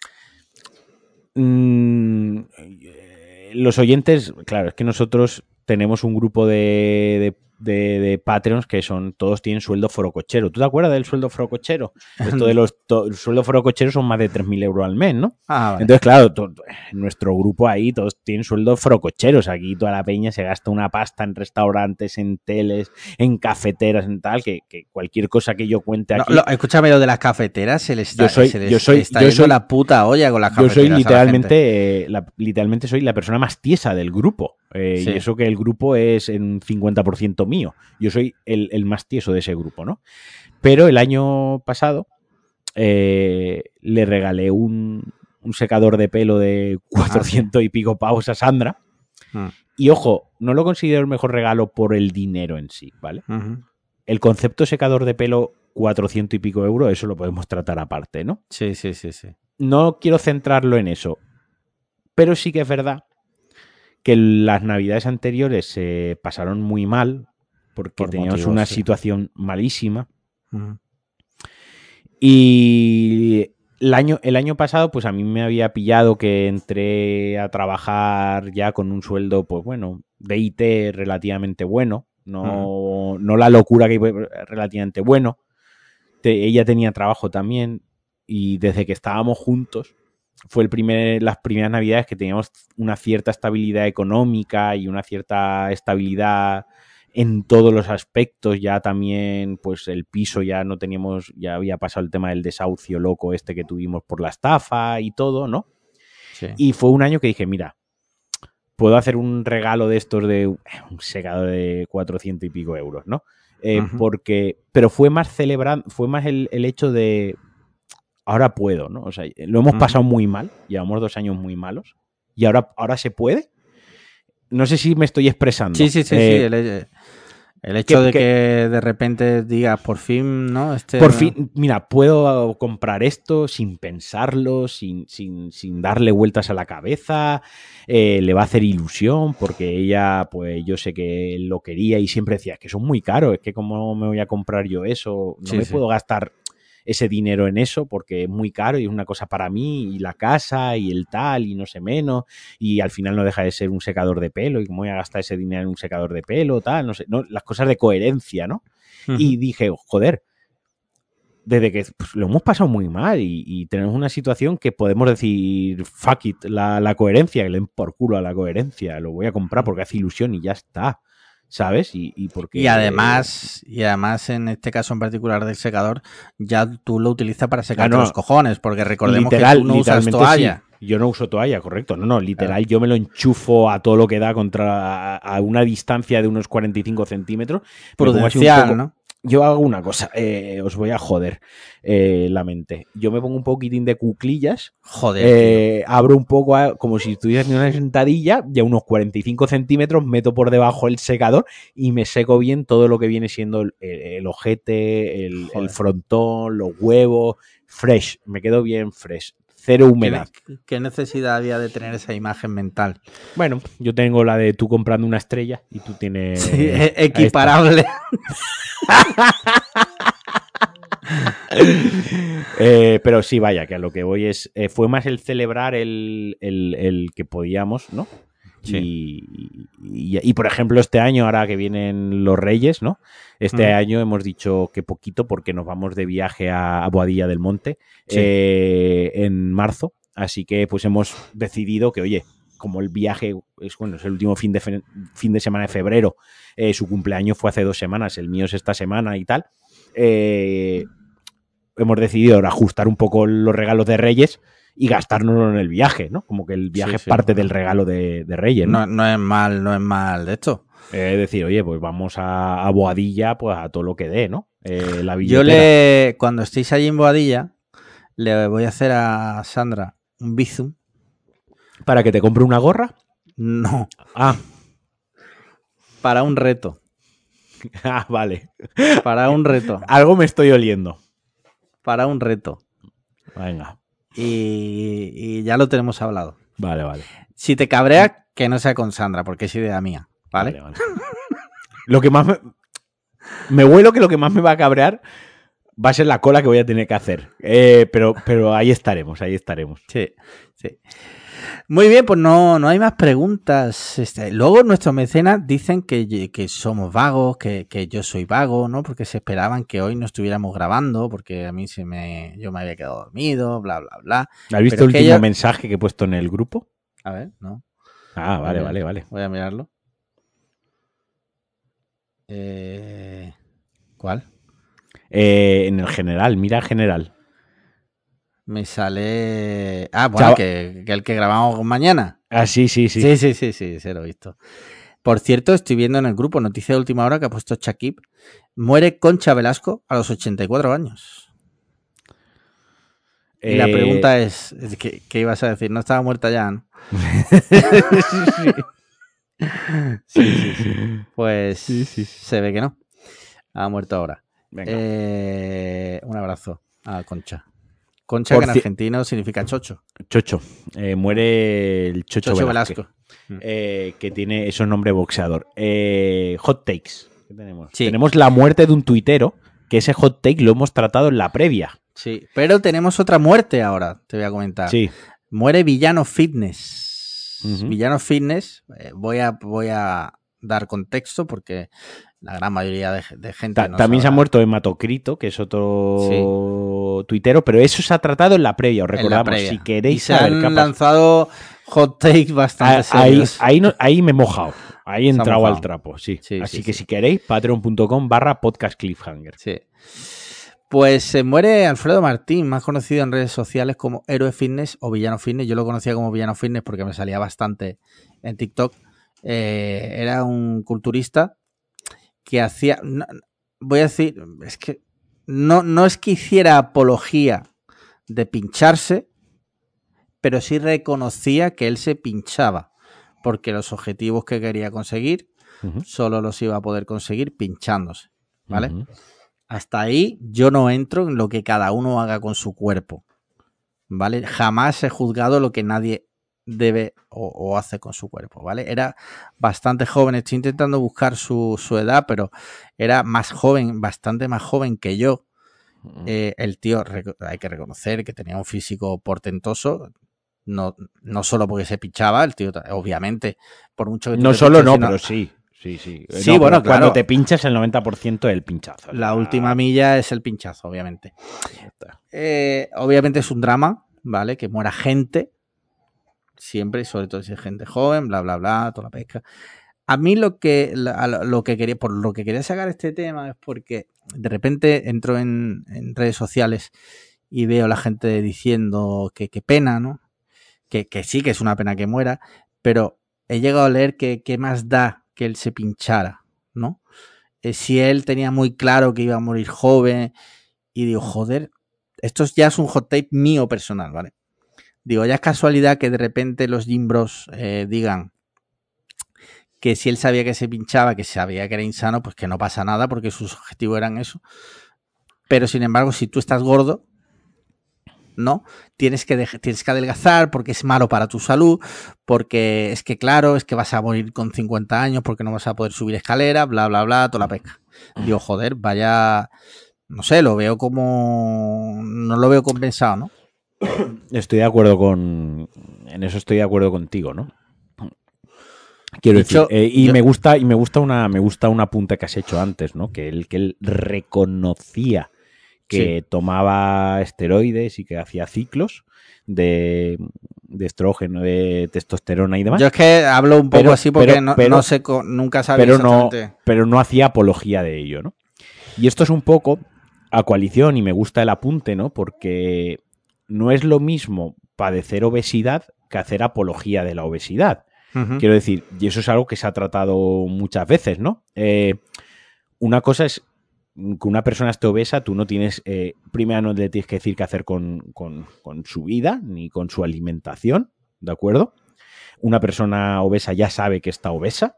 mmm, los oyentes, claro, es que nosotros tenemos un grupo de... de De, de Patreons que son, todos tienen sueldo forocochero. ¿Tú te acuerdas del sueldo forocochero? Esto de los, to, el sueldo forocochero son más de tres mil euros al mes, ¿no? Ah, vale. Entonces, claro, to, en nuestro grupo ahí todos tienen sueldos forococheros. Aquí toda la peña se gasta una pasta en restaurantes, en teles, en cafeteras, en tal, que, que cualquier cosa que yo cuente aquí... No, lo, escúchame, lo de las cafeteras se les está, yo soy, se les yo soy, está yo yendo soy, la puta olla con las yo cafeteras. Yo soy literalmente, eh, la, literalmente soy la persona más tiesa del grupo. Eh, sí. Y eso que el grupo es en cincuenta por ciento mío. Yo soy el, el más tieso de ese grupo, ¿no? Pero el año pasado eh, le regalé un, un secador de pelo de cuatrocientos ah, sí. y pico pavos a Sandra. Uh-huh. Y ojo, no lo considero el mejor regalo por el dinero en sí, ¿vale? Uh-huh. El concepto secador de pelo cuatrocientos y pico euros, eso lo podemos tratar aparte, ¿no? Sí, sí, sí, sí. No quiero centrarlo en eso. Pero sí que es verdad que las navidades anteriores se eh, pasaron muy mal porque Por teníamos motivos, una sí. situación malísima. Uh-huh. Y el año, el año pasado, pues a mí me había pillado que entré a trabajar ya con un sueldo, pues bueno, de I T relativamente bueno. No, uh-huh. no la locura que relativamente bueno. Te, ella tenía trabajo también y desde que estábamos juntos fue el primer, las primeras navidades que teníamos una cierta estabilidad económica y una cierta estabilidad en todos los aspectos. Ya también, pues el piso ya no teníamos, ya había pasado el tema del desahucio loco este que tuvimos por la estafa y todo, ¿no? Sí. Y fue un año que dije, mira, puedo hacer un regalo de estos de un secador de cuatrocientos y pico euros, ¿no? Eh, uh-huh. Porque, pero fue más celebrando, fue más el, el hecho de ahora puedo, ¿no? O sea, lo hemos uh-huh. pasado muy mal, llevamos dos años muy malos y ahora, ahora se puede. No sé si me estoy expresando. Sí, sí, sí, eh, sí. El, el hecho que, de que, que de repente digas por fin, ¿no? Este... Por fin, mira, puedo comprar esto sin pensarlo, sin, sin, sin darle vueltas a la cabeza. Eh, le va a hacer ilusión porque ella, pues yo sé que lo quería y siempre decía, es que son muy caros, es que cómo me voy a comprar yo eso, no sí, me sí. puedo gastar ese dinero en eso porque es muy caro y es una cosa para mí y la casa y el tal y no sé menos y al final no deja de ser un secador de pelo y cómo voy a gastar ese dinero en un secador de pelo, tal, no sé, no, las cosas de coherencia, ¿no? Uh-huh. Y dije, joder, desde que pues, lo hemos pasado muy mal y, y tenemos una situación que podemos decir, fuck it, la, la coherencia, que le den por culo a la coherencia, lo voy a comprar porque hace ilusión y ya está. ¿Sabes? Y, y, porque, y además, eh, y además en este caso en particular del secador, ya tú lo utilizas para secar ah, no, los cojones, porque recordemos literal, que tú no usas toalla. Sí. Yo no uso toalla, correcto. No, no, literal, claro. Yo me lo enchufo a todo lo que da contra a, a una distancia de unos cuarenta y cinco centímetros. Prudencial, poco, ¿no? Yo hago una cosa, eh, os voy a joder eh, la mente. Yo me pongo un poquitín de cuclillas, joder, eh, abro un poco a, como si estuviera en una sentadilla y a unos cuarenta y cinco centímetros meto por debajo el secador y me seco bien todo lo que viene siendo el, el ojete, el, el frontón, los huevos, fresh, me quedo bien fresh. Cero humedad. ¿Qué, ¿Qué necesidad había de tener esa imagen mental? Bueno, yo tengo la de tú comprando una estrella y tú tienes... Sí, equiparable. eh, pero sí, vaya, que a lo que voy es... Eh, fue más el celebrar el, el, el que podíamos, ¿no? Sí. Y, y, y, por ejemplo, este año, ahora que vienen los Reyes, ¿no? Este mm. año hemos dicho que poquito porque nos vamos de viaje a, a Boadilla del Monte sí. eh, en marzo. Así que pues hemos decidido que, oye, como el viaje es, bueno, es el último fin de, fe, fin de semana de febrero, eh, su cumpleaños fue hace dos semanas, el mío es esta semana y tal, eh, hemos decidido ajustar un poco los regalos de Reyes y gastárnoslo en el viaje, ¿no? Como que el viaje sí, es parte sí, del regalo de, de Reyes, ¿no? ¿no? No es mal, no es mal de esto. Es eh, decir, oye, pues vamos a, a Boadilla, pues a todo lo que dé, ¿no? Eh, la Yo le, cuando estéis allí en Boadilla, le voy a hacer a Sandra un bizum. ¿Para que te compre una gorra? No. Ah. Para un reto. Ah, vale. Para un reto. Algo me estoy oliendo. Para un reto. Venga. Y, y ya lo tenemos hablado. Vale, vale. Si te cabreas, que no sea con Sandra, porque es idea mía, ¿vale? Vale, vale. Lo que más me... Me huelo que lo que más me va a cabrear va a ser la cola que voy a tener que hacer. Eh, pero, pero ahí estaremos, ahí estaremos. Sí, sí. Muy bien, pues no, no hay más preguntas. Este, luego nuestros mecenas dicen que, que somos vagos, que, que yo soy vago, ¿no? Porque se esperaban que hoy no estuviéramos grabando, porque a mí se me, yo me había quedado dormido, bla, bla, bla. ¿Has visto Pero el último ella... mensaje que he puesto en el grupo? A ver, no. Ah, vale, vale, vale. Voy a mirarlo. Eh, ¿Cuál? Eh, en el general, mira el general. Me sale... Ah, bueno, que, que el que grabamos mañana. Ah, sí, sí, sí. Sí, sí, sí, sí, se lo he visto. Por cierto, estoy viendo en el grupo noticia de última hora que ha puesto Shakib. Muere Concha Velasco a los ochenta y cuatro años. Eh... Y la pregunta es, ¿qué, ¿qué ibas a decir? No estaba muerta ya, ¿no? sí, sí. Sí, sí, sí. Pues sí, sí. Se ve que no. Ha muerto ahora. Venga. Eh, un abrazo a Concha. Concha, Por que en argentino significa chocho. Chocho. Eh, muere el Chocho, Chocho Velasco. Velasco. Eh, que tiene esos nombre boxeador. Eh, hot takes. ¿Qué tenemos? Sí. Tenemos la muerte de un tuitero, que ese hot take lo hemos tratado en la previa. Sí, pero tenemos otra muerte ahora, te voy a comentar. Sí. Muere Villano Fitness. Uh-huh. Villano Fitness, eh, voy, a, voy a dar contexto porque la gran mayoría de, de gente Ta- no También sabrá. se ha muerto Hematocrito, que es otro sí. tuitero, pero eso se ha tratado en la previa, os recordamos. Previa. Si queréis y se saber han capaz... lanzado hot takes bastante ah, serios. Ahí, ahí, no, ahí me he mojado. Ahí he entrado al trapo, sí. sí Así sí, que sí. si queréis, patreon.com barra podcast cliffhanger. Sí. Pues se muere Alfredo Martín, más conocido en redes sociales como Héroe Fitness o Villano Fitness. Yo lo conocía como Villano Fitness porque me salía bastante en TikTok. Eh, era un culturista que hacía... No, voy a decir, es que no, no es que hiciera apología de pincharse, pero sí reconocía que él se pinchaba, porque los objetivos que quería conseguir uh-huh. solo los iba a poder conseguir pinchándose, ¿vale? Uh-huh. Hasta ahí yo no entro en lo que cada uno haga con su cuerpo, ¿vale? Jamás he juzgado lo que nadie debe o, o hace con su cuerpo, ¿vale? Era bastante joven, estoy intentando buscar su, su edad, pero era más joven, bastante más joven que yo. Eh, el tío, hay que reconocer que tenía un físico portentoso, no, no solo porque se pinchaba, el tío, obviamente, por mucho que tú No te solo pinches, no, sino... pero sí. Sí, sí. Sí, no, bueno, cuando claro. te pinchas el noventa por ciento es el pinchazo. La ah. última milla es el pinchazo, obviamente. Eh, obviamente es un drama, ¿vale? Que muera gente, siempre, sobre todo si es gente joven, bla, bla, bla, toda la pesca. A mí lo que, lo que quería, por lo que quería sacar este tema es porque de repente entro en, en redes sociales y veo a la gente diciendo que qué pena, ¿no? Que, que sí, que es una pena que muera, pero he llegado a leer que qué más da que él se pinchara, ¿no? Eh, si él tenía muy claro que iba a morir joven y digo, joder, esto ya es un hot take mío personal, ¿vale? Digo, ya es casualidad que de repente los gym bros eh, digan que si él sabía que se pinchaba, que sabía que era insano, pues que no pasa nada porque sus objetivos eran eso. Pero sin embargo, si tú estás gordo, ¿no? Tienes que, de- tienes que adelgazar porque es malo para tu salud, porque es que claro, es que vas a morir con cincuenta años porque no vas a poder subir escaleras, bla, bla, bla, toda la pesca. Digo, joder, vaya, no sé, lo veo como, no lo veo compensado, ¿no? Estoy de acuerdo con... En eso estoy de acuerdo contigo, ¿no? Quiero Dicho, decir, eh, y yo- me gusta, y me gusta una, me gusta una punta que has hecho antes, ¿no? Que él, que él reconocía que Sí. tomaba esteroides y que hacía ciclos de, de estrógeno, de testosterona y demás. Yo es que hablo un poco Pero- así porque pero- no, pero- no sé, co- nunca sabía pero no, exactamente. pero no hacía apología de ello, ¿no? Y esto es un poco a coalición, y me gusta el apunte, ¿no? Porque no es lo mismo padecer obesidad que hacer apología de la obesidad. Ujú. Quiero decir, y eso es algo que se ha tratado muchas veces, ¿no? Eh, una cosa es que una persona esté obesa, tú no tienes, eh, primero no le tienes que decir qué hacer con, con, con su vida, ni con su alimentación, ¿de acuerdo? Una persona obesa ya sabe que está obesa.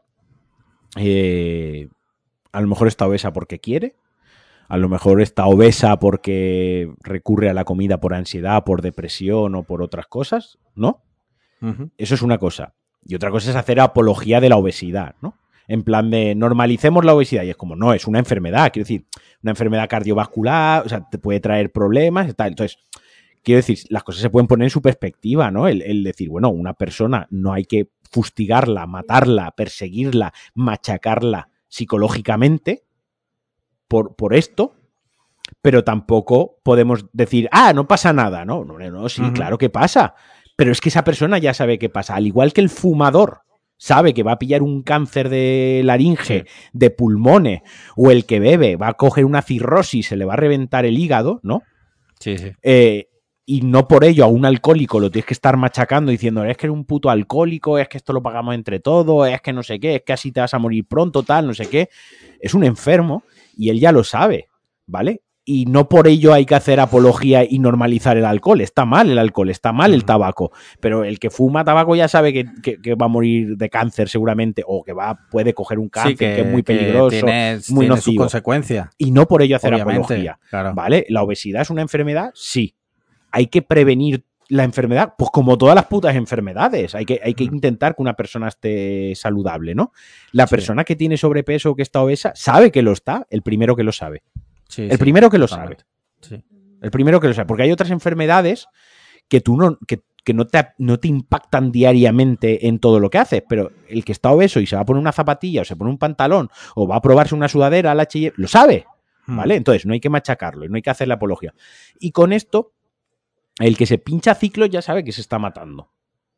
Eh, a lo mejor está obesa porque quiere. A lo mejor está obesa porque recurre a la comida por ansiedad, por depresión o por otras cosas, ¿no? Ujú. Eso es una cosa. Y otra cosa es hacer apología de la obesidad, ¿no? En plan de normalicemos la obesidad. Y es como, no, es una enfermedad. Quiero decir, una enfermedad cardiovascular, o sea, te puede traer problemas y tal. Entonces, quiero decir, las cosas se pueden poner en su perspectiva, ¿no? El, el decir, bueno, una persona no hay que fustigarla, matarla, perseguirla, machacarla psicológicamente por, por esto, pero tampoco podemos decir, ah, no pasa nada, ¿no? No, no, sí, Ujú. claro que pasa. Pero es que esa persona ya sabe qué pasa. Al igual que el fumador sabe que va a pillar un cáncer de laringe, Sí. de pulmones, o el que bebe va a coger una cirrosis, se le va a reventar el hígado, ¿no? Sí, sí. Eh, y no por ello a un alcohólico lo tienes que estar machacando diciendo, es que eres un puto alcohólico, es que esto lo pagamos entre todos, es que no sé qué, es que así te vas a morir pronto, tal, no sé qué. Es un enfermo y él ya lo sabe, ¿vale? Y no por ello hay que hacer apología y normalizar el alcohol. Está mal el alcohol, está mal el tabaco. Pero el que fuma tabaco ya sabe que, que, que va a morir de cáncer seguramente, o que va, puede coger un cáncer Sí, que, que es muy que peligroso, tiene, muy tiene sus nocivo. consecuencias. Y no por ello hacer Obviamente, apología. claro. ¿Vale? ¿La obesidad es una enfermedad? Sí. ¿Hay que prevenir la enfermedad? Pues como todas las putas enfermedades. Hay que, hay que intentar que una persona esté saludable, ¿no? La Sí. persona que tiene sobrepeso o que está obesa sabe que lo está, el primero que lo sabe. Sí, El sí, primero que lo totalmente. sabe. Sí. El primero que lo sabe. Porque hay otras enfermedades que tú no, que, que no, te, no te impactan diariamente en todo lo que haces, pero el que está obeso y se va a poner una zapatilla o se pone un pantalón o va a probarse una sudadera al H y M, lo sabe, ¿vale? Hmm. Entonces no hay que machacarlo y no hay que hacerle apología. Y con esto, el que se pincha ciclos ya sabe que se está matando.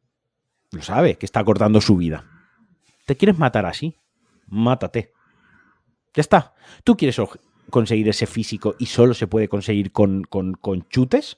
Lo sabe, que está cortando su vida. ¿Te quieres matar así? Mátate. Ya está. ¿Tú quieres conseguir ese físico y solo se puede conseguir con, con, con chutes?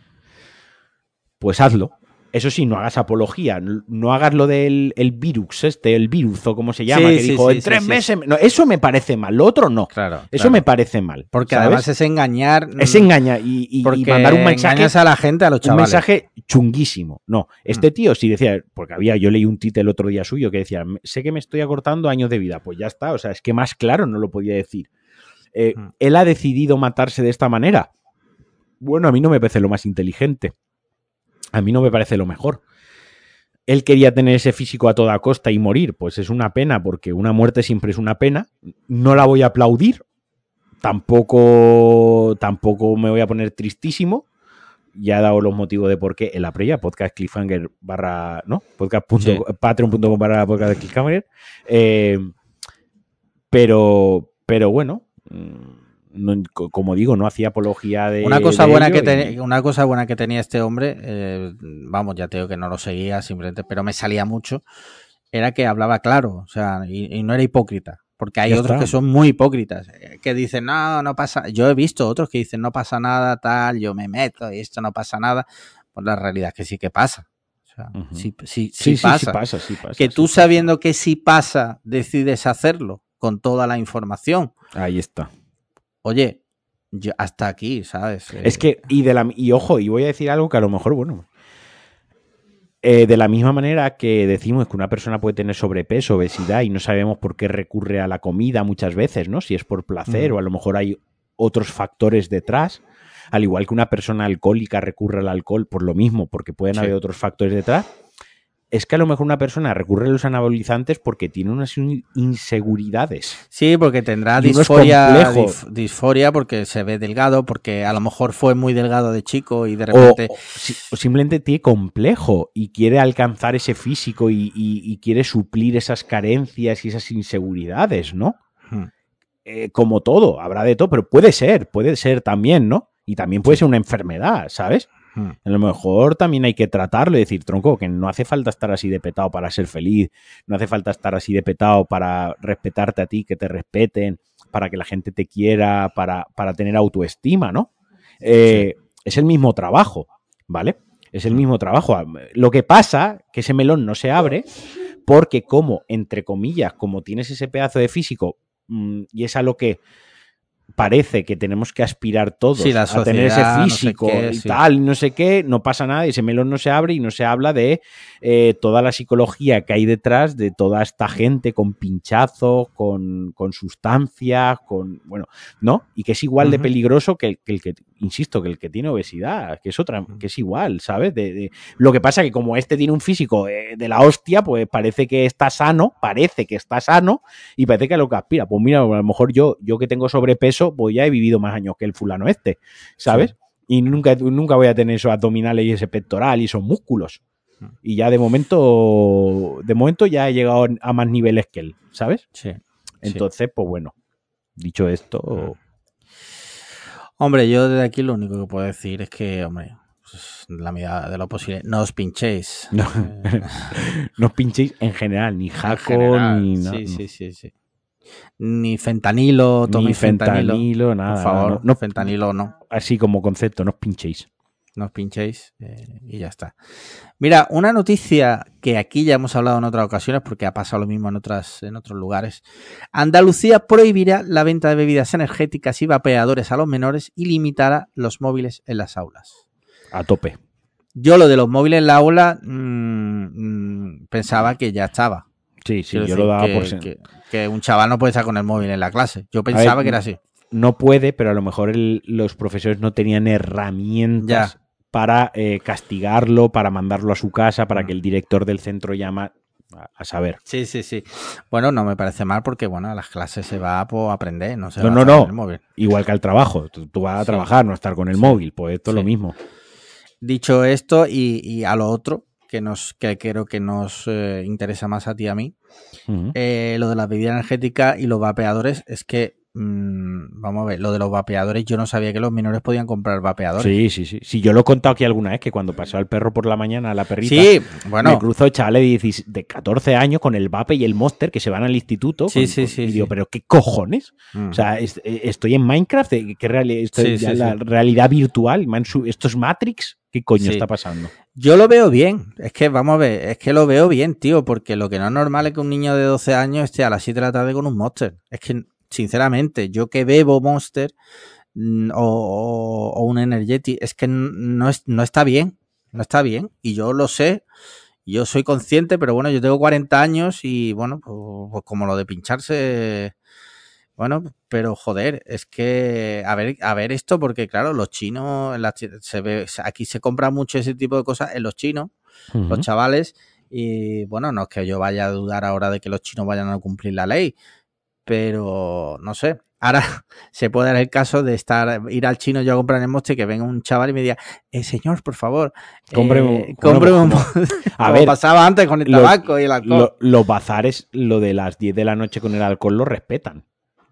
Pues hazlo. Eso sí, no hagas apología, no, no hagas lo del el virus, este, el virus, o como se llama, Sí, que sí, dijo, sí, en sí, tres sí. meses... No, eso me parece mal, lo otro no. Claro, Eso claro. me parece mal. Porque ¿sabes? además es engañar. Es engañar y, y, porque y mandar un mensaje... engañas a la gente, a los Un chavales. mensaje chunguísimo. No, este tío sí decía, porque había, yo leí un título el otro día suyo que decía, sé que me estoy acortando años de vida. Pues ya está, o sea, es que más claro no lo podía decir. Eh, Mm. ¿Él ha decidido matarse de esta manera? Bueno, a mí no me parece lo más inteligente. A mí no me parece lo mejor. Él quería tener ese físico a toda costa y morir. Pues es una pena, porque una muerte siempre es una pena. No la voy a aplaudir. Tampoco, tampoco me voy a poner tristísimo. Ya he dado los motivos de por qué en la previa, podcast cliffhanger barra, ¿no? Podcast punto, Sí. patreon punto com barra podcast cliffhanger. Eh, pero, pero bueno, no, como digo, no hacía apología de Una cosa de buena ello que ten- y... una cosa buena que tenía este hombre, eh, vamos, ya te digo que no lo seguía simplemente, pero me salía mucho, era que hablaba claro, o sea, y, y no era hipócrita. Porque hay Ya otros está. que son muy hipócritas, eh, que dicen, no, no pasa. Yo he visto otros que dicen, no pasa nada, tal, yo me meto y esto no pasa nada. Pues la realidad es que sí que pasa. O sea, Uh-huh. sí, sí, sí, Sí, sí, pasa. sí pasa, sí pasa. Que tú sí sabiendo pasa. que sí pasa, decides hacerlo con toda la información. Ahí está. Oye, yo hasta aquí, ¿sabes? Es que, y de la y ojo, y voy a decir algo que a lo mejor, bueno, eh, de la misma manera que decimos que una persona puede tener sobrepeso, obesidad, y no sabemos por qué recurre a la comida muchas veces, ¿no? Si es por placer, Mm. o a lo mejor hay otros factores detrás, al igual que una persona alcohólica recurre al alcohol por lo mismo, porque pueden Sí. haber otros factores detrás. Es que a lo mejor una persona recurre a los anabolizantes porque tiene unas in- inseguridades. Sí, porque tendrá Y unos disforia, complejos. dif- disforia porque se ve delgado, porque a lo mejor fue muy delgado de chico y de O, repente... o si- o simplemente tiene complejo y quiere alcanzar ese físico y, y- y quiere suplir esas carencias y esas inseguridades, ¿no? Hmm. eh, como todo, habrá de todo, pero puede ser, puede ser también, ¿no? Y también puede Sí. ser una enfermedad, ¿sabes? Hmm. A lo mejor también hay que tratarlo y decir, tronco, que no hace falta estar así de petado para ser feliz, no hace falta estar así de petado para respetarte a ti, que te respeten, para que la gente te quiera, para, para tener autoestima, ¿no? Eh, sí. Es el mismo trabajo, ¿vale? Es el mismo trabajo. Lo que pasa que ese melón no se abre porque como, entre comillas, como tienes ese pedazo de físico mmm, y es a lo que parece que tenemos que aspirar todos sí, la a tener ese físico no sé qué, y sí. tal, no sé qué, no pasa nada y ese melón no se abre y no se habla de eh, toda la psicología que hay detrás de toda esta gente con pinchazos, con, con sustancias, con, bueno, ¿no? Y que es igual uh-huh. de peligroso que el, que el que, insisto, que el que tiene obesidad, que es otra, que es igual, ¿sabes? De, de, lo que pasa que como este tiene un físico eh, de la hostia, pues parece que está sano, parece que está sano y parece que a lo que aspira. Pues mira, a lo mejor yo, yo que tengo sobrepeso, pues ya he vivido más años que el fulano este, ¿sabes? Sí. Y nunca, nunca voy a tener esos abdominales y ese pectoral y esos músculos. Y ya de momento, de momento ya he llegado a más niveles que él, ¿sabes? Sí. Entonces, sí. Pues bueno, dicho esto... Hombre, yo desde aquí lo único que puedo decir es que, hombre, pues, la medida de lo posible, no os pinchéis. No, eh... no os pinchéis en general, ni jaco, ni... Sí, no, sí, no. sí, sí. Ni fentanilo, toméis ni fentanilo, fentanilo, nada. Por favor, no, no, fentanilo no. Así como concepto, no os pinchéis. No os pinchéis eh, y ya está. Mira, una noticia que aquí ya hemos hablado en otras ocasiones porque ha pasado lo mismo en, otras, en otros lugares. Andalucía prohibirá la venta de bebidas energéticas y vapeadores a los menores y limitará los móviles en las aulas. A tope. Yo lo de los móviles en la aula mmm, mmm, pensaba que ya estaba. Sí, sí, Quiero yo lo daba que, por ser. Que, que un chaval no puede estar con el móvil en la clase. Yo pensaba ver, que era así. No puede, pero a lo mejor el, los profesores no tenían herramientas ya. para eh, castigarlo, para mandarlo a su casa, para que el director del centro llama a, a saber. Sí, sí, sí. Bueno, no me parece mal porque, bueno, a las clases se va a pues, aprender, no se no, va no, a estar no. con el móvil. Igual que al trabajo. Tú, tú vas a sí. trabajar, no estar con el sí. móvil. Pues esto sí. es lo mismo. Dicho esto, y, y a lo otro, que nos que creo que nos eh, interesa más a ti y a mí, uh-huh. eh, lo de las bebidas energéticas y los vapeadores, es que mmm, vamos a ver, lo de los vapeadores, yo no sabía que los menores podían comprar vapeadores. Sí, sí, sí. Sí, yo lo he contado aquí alguna vez, que cuando pasaba el perro por la mañana, la perrita, sí, bueno. me cruzó chavales de, de catorce años con el vape y el Monster que se van al instituto. Sí, con, sí, con, sí. Y digo, sí. ¿pero qué cojones? Uh-huh. O sea, es, estoy en Minecraft, ¿qué reali- estoy sí, ya sí, la sí. realidad virtual? ¿Esto es Matrix? ¿Qué coño sí. está pasando? Yo lo veo bien, es que vamos a ver, es que lo veo bien, tío, porque lo que no es normal es que un niño de doce años esté a las siete de la tarde con un Monster. Es que, sinceramente, yo que bebo Monster o, o, o un Energetic, es que no, es, no está bien, no está bien, y yo lo sé, yo soy consciente, pero bueno, yo tengo cuarenta años y bueno, pues, pues como lo de pincharse... Bueno, pero joder, es que a ver, a ver esto, porque claro, los chinos, en la, se ve, aquí se compra mucho ese tipo de cosas en los chinos, uh-huh. los chavales, y bueno, no es que yo vaya a dudar ahora de que los chinos vayan a cumplir la ley, pero no sé, ahora se puede dar el caso de estar, ir al chino yo a comprar el Monster, que venga un chaval y me diga, eh, señor, por favor, cómpreme, eh, cómpreme un no. A ver, pasaba antes con el tabaco lo, y el alcohol. Lo, los bazares, lo de las diez de la noche con el alcohol lo respetan.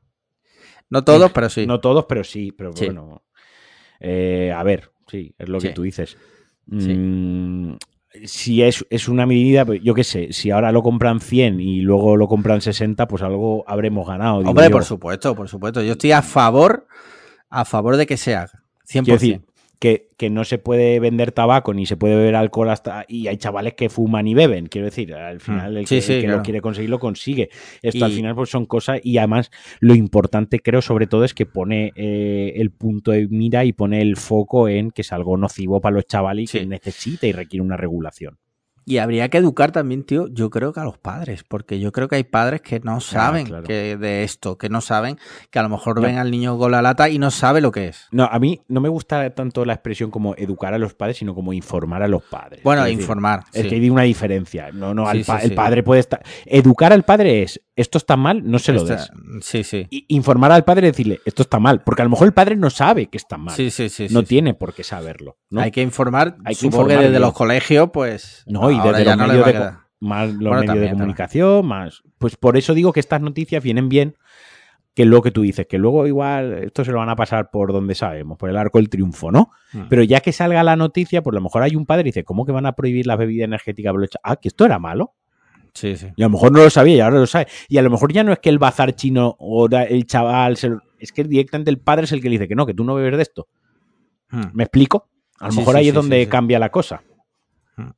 No todos, pero sí. No todos, pero sí. Pero sí. bueno. Eh, a ver, sí, es lo que sí. tú dices. Sí. Mm, si es, es una medida, yo qué sé, si ahora lo compran cien y luego lo compran sesenta, pues algo habremos ganado. Hombre, digo por supuesto, por supuesto. Yo estoy a favor, a favor de que se haga. cien por ciento. Quiero decir, que, que no se puede vender tabaco ni se puede beber alcohol hasta y hay chavales que fuman y beben, quiero decir, al final el sí, que, sí, el que claro. lo quiere conseguir lo consigue. Esto y... al final pues son cosas y además lo importante creo sobre todo es que pone eh, el punto de mira y pone el foco en que es algo nocivo para los chavales y sí. que necesita y requiere una regulación. Y habría que educar también, tío, yo creo que a los padres, porque yo creo que hay padres que no saben ah, claro. que de esto, que no saben, que a lo mejor no. ven al niño con la lata y no sabe lo que es. No, a mí no me gusta tanto la expresión como educar a los padres, sino como informar a los padres. Bueno, es informar. Decir, sí. Es que hay una diferencia. No, no, sí, al pa- sí, el sí. padre puede estar... Educar al padre es, esto está mal, no se lo Esta... des. Sí, sí. Y informar al padre y decirle, esto está mal, porque a lo mejor el padre no sabe que está mal. Sí, sí, sí. No sí, tiene sí. por qué saberlo. ¿no? Hay que informar, hay que supongo informar que desde bien. los colegios, pues... No, y desde los no medios de... Quedar. Más los bueno, medios también, de comunicación, también. más... Pues por eso digo que estas noticias vienen bien que es lo que tú dices, que luego igual esto se lo van a pasar por donde sabemos, por el arco del triunfo, ¿no? Mm. Pero ya que salga la noticia, pues a lo mejor hay un padre y dice, ¿cómo que van a prohibir las bebidas energéticas? Ah, que esto era malo. Sí, sí. Y a lo mejor no lo sabía y ahora lo sabe. Y a lo mejor ya no es que el bazar chino o el chaval, se lo, es que directamente el padre es el que le dice que no, que tú no bebes de esto. Hmm. ¿Me explico? A lo sí, mejor sí, ahí sí, es donde sí, cambia la cosa. Hmm.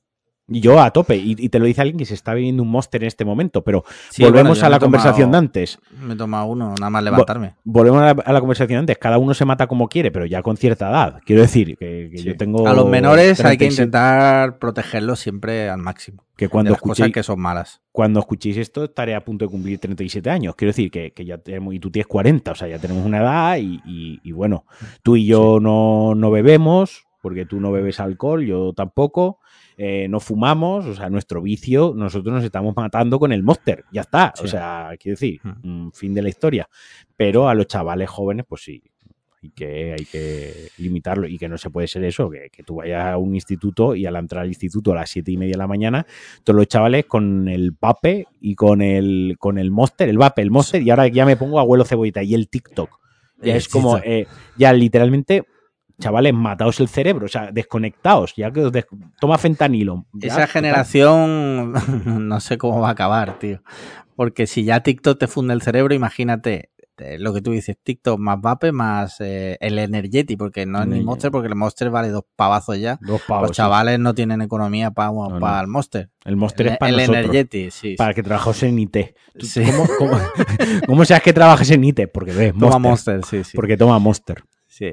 Y yo a tope. Y, y te lo dice alguien que se está bebiendo un Monster en este momento. Pero volvemos bueno, a la conversación tomado, de antes. Me he tomado uno, nada más levantarme. Volvemos a la, a la conversación de antes. Cada uno se mata como quiere, pero ya con cierta edad. Quiero decir que, que yo tengo... A los menores treinta y siete hay que intentar protegerlos siempre al máximo. Que cuando de las escuchéis, cosas que son malas. Cuando escuchéis esto, estaré a punto de cumplir treinta y siete años. Quiero decir que, que ya tenemos, y tú tienes cuarenta, o sea, ya tenemos una edad y, y, y bueno, tú y yo sí. no, no bebemos, porque tú no bebes alcohol, yo tampoco, eh, no fumamos, o sea, nuestro vicio, nosotros nos estamos matando con el Monster, ya está, sí. O sea, quiero decir, mm. fin de la historia. Pero a los chavales jóvenes, pues sí. Y que hay que limitarlo y que no se puede ser eso, que, que tú vayas a un instituto y al entrar al instituto a las siete y media de la mañana, todos los chavales con el vape y con el con el Monster, el vape, el Monster, y ahora ya me pongo abuelo cebollita y el TikTok. Ya es como, eh, ya literalmente, chavales, mataos el cerebro, o sea, desconectaos, ya que os des... toma fentanilo. Ya, esa generación no sé cómo va a acabar, tío. Porque si ya TikTok te funde el cerebro, imagínate... lo que tú dices, TikTok más vape más eh, el Energeti, porque no es ni Monster, porque el Monster vale dos pavazos ya. Dos pavos, los chavales sí. no tienen economía para no, pa no. el Monster. El Monster el, es para el nosotros. Energeti, sí. Para sí. que trabajes en I T. Sí. ¿Cómo, cómo, ¿Cómo sabes que trabajas en I T? Porque ves Monster. Toma Monster, sí, sí. Porque toma Monster. Sí.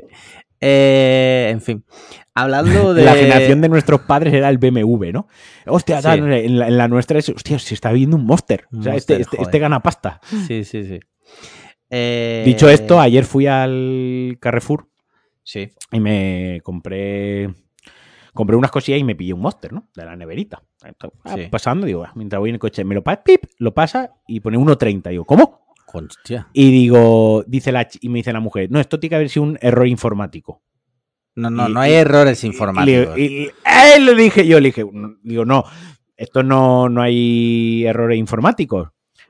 Eh, en fin, hablando de... La generación de nuestros padres era el B M W, ¿no? Hostia, Sí. tal, en, la, en la nuestra es, hostia, se está viendo un Monster. Un o sea, Monster, este, este, este gana pasta. Sí, sí, sí. Eh... Dicho esto, ayer fui al Carrefour. Sí. Y me compré... Compré unas cosillas y me pillé un Monster, ¿no? De la neverita. Ah, sí. Pasando, digo, mientras voy en el coche, me lo pasa, pip, lo pasa y pone uno treinta. Digo, ¿cómo? Hostia. Y digo, dice la y me dice la mujer, no, esto tiene que haber sido un error informático. No, no, y, no hay y, errores y, informáticos. Y, y, y, y le dije, yo le dije, digo, no, esto no, no hay errores informáticos.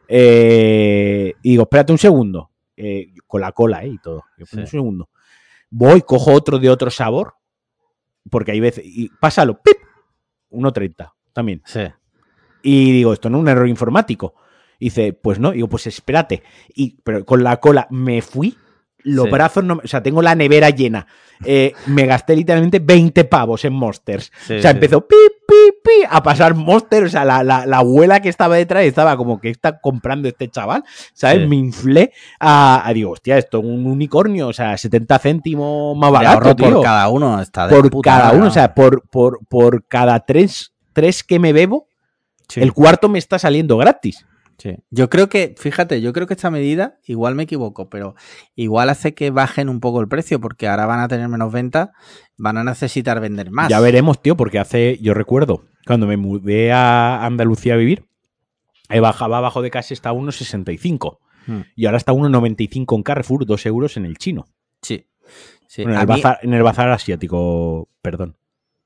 Eh, y digo, espérate un segundo. Eh, con la cola, ¿eh? Y todo. Digo, sí. Un segundo. Voy, cojo otro de otro sabor, porque hay veces, y pásalo, ¡pip! uno treinta también. Sí. Y digo, esto no es un error informático. Y dice, pues no. Digo, pues espérate. Y, pero con la cola me fui, los sí. brazos no... O sea, tengo la nevera llena. Eh, me gasté literalmente veinte pavos en Monsters. Sí, o sea, sí. empezó pi, pi, pi, a pasar Monsters. O sea, la, la, la abuela que estaba detrás estaba como, ¿qué está comprando este chaval? ¿Sabes? Sí. Me inflé a, a... Digo, hostia, esto es un unicornio. O sea, setenta céntimos más barato, tío. Por cada uno. Está de por puta cada cara, uno. ¿no? O sea, por, por, por cada tres, tres que me bebo, sí. El cuarto me está saliendo gratis. Sí. Yo creo que, fíjate, yo creo que esta medida, igual me equivoco, pero igual hace que bajen un poco el precio, porque ahora van a tener menos ventas, van a necesitar vender más. Ya veremos, tío, porque hace, yo recuerdo, cuando me mudé a Andalucía a vivir, bajaba abajo de casa, está a uno sesenta y cinco. Hmm. Y ahora está a uno noventa y cinco en Carrefour, dos euros en el chino. Sí. sí. Bueno, en, el mí... bazar, en el bazar asiático, perdón.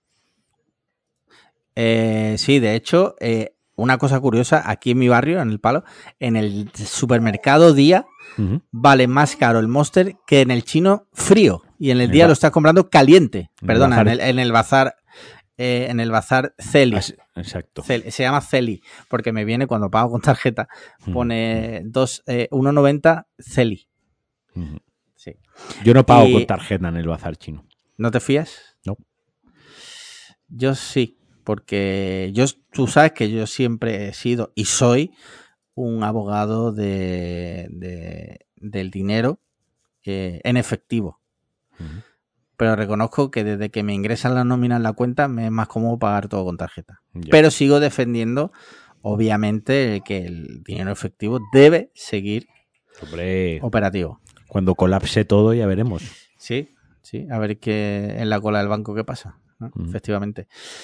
Eh, sí, de hecho... Eh... Una cosa curiosa, aquí en mi barrio, en el Palo, en el supermercado Día, uh-huh. vale más caro el Monster que en el chino frío. Y en el, el Día ba- lo estás comprando caliente. En Perdona, el en, el, en el bazar eh, en el bazar Celi. Ah, exacto. Celi. Se llama Celi, porque me viene cuando pago con tarjeta, pone uh-huh. dos, eh, uno noventa Celi. Uh-huh. Sí. Yo no pago y... con tarjeta en el bazar chino. ¿No te fías? No. Yo sí. Porque yo, tú sabes que yo siempre he sido y soy un abogado de, de, del dinero eh, en efectivo. Uh-huh. Pero reconozco que desde que me ingresan las nóminas en la cuenta me es más cómodo pagar todo con tarjeta. Yeah. Pero sigo defendiendo, obviamente, que el dinero efectivo debe seguir Hombre, operativo. Cuando colapse todo ya veremos. Sí, sí, a ver qué en la cola del banco qué pasa, ¿no? Uh-huh. Efectivamente.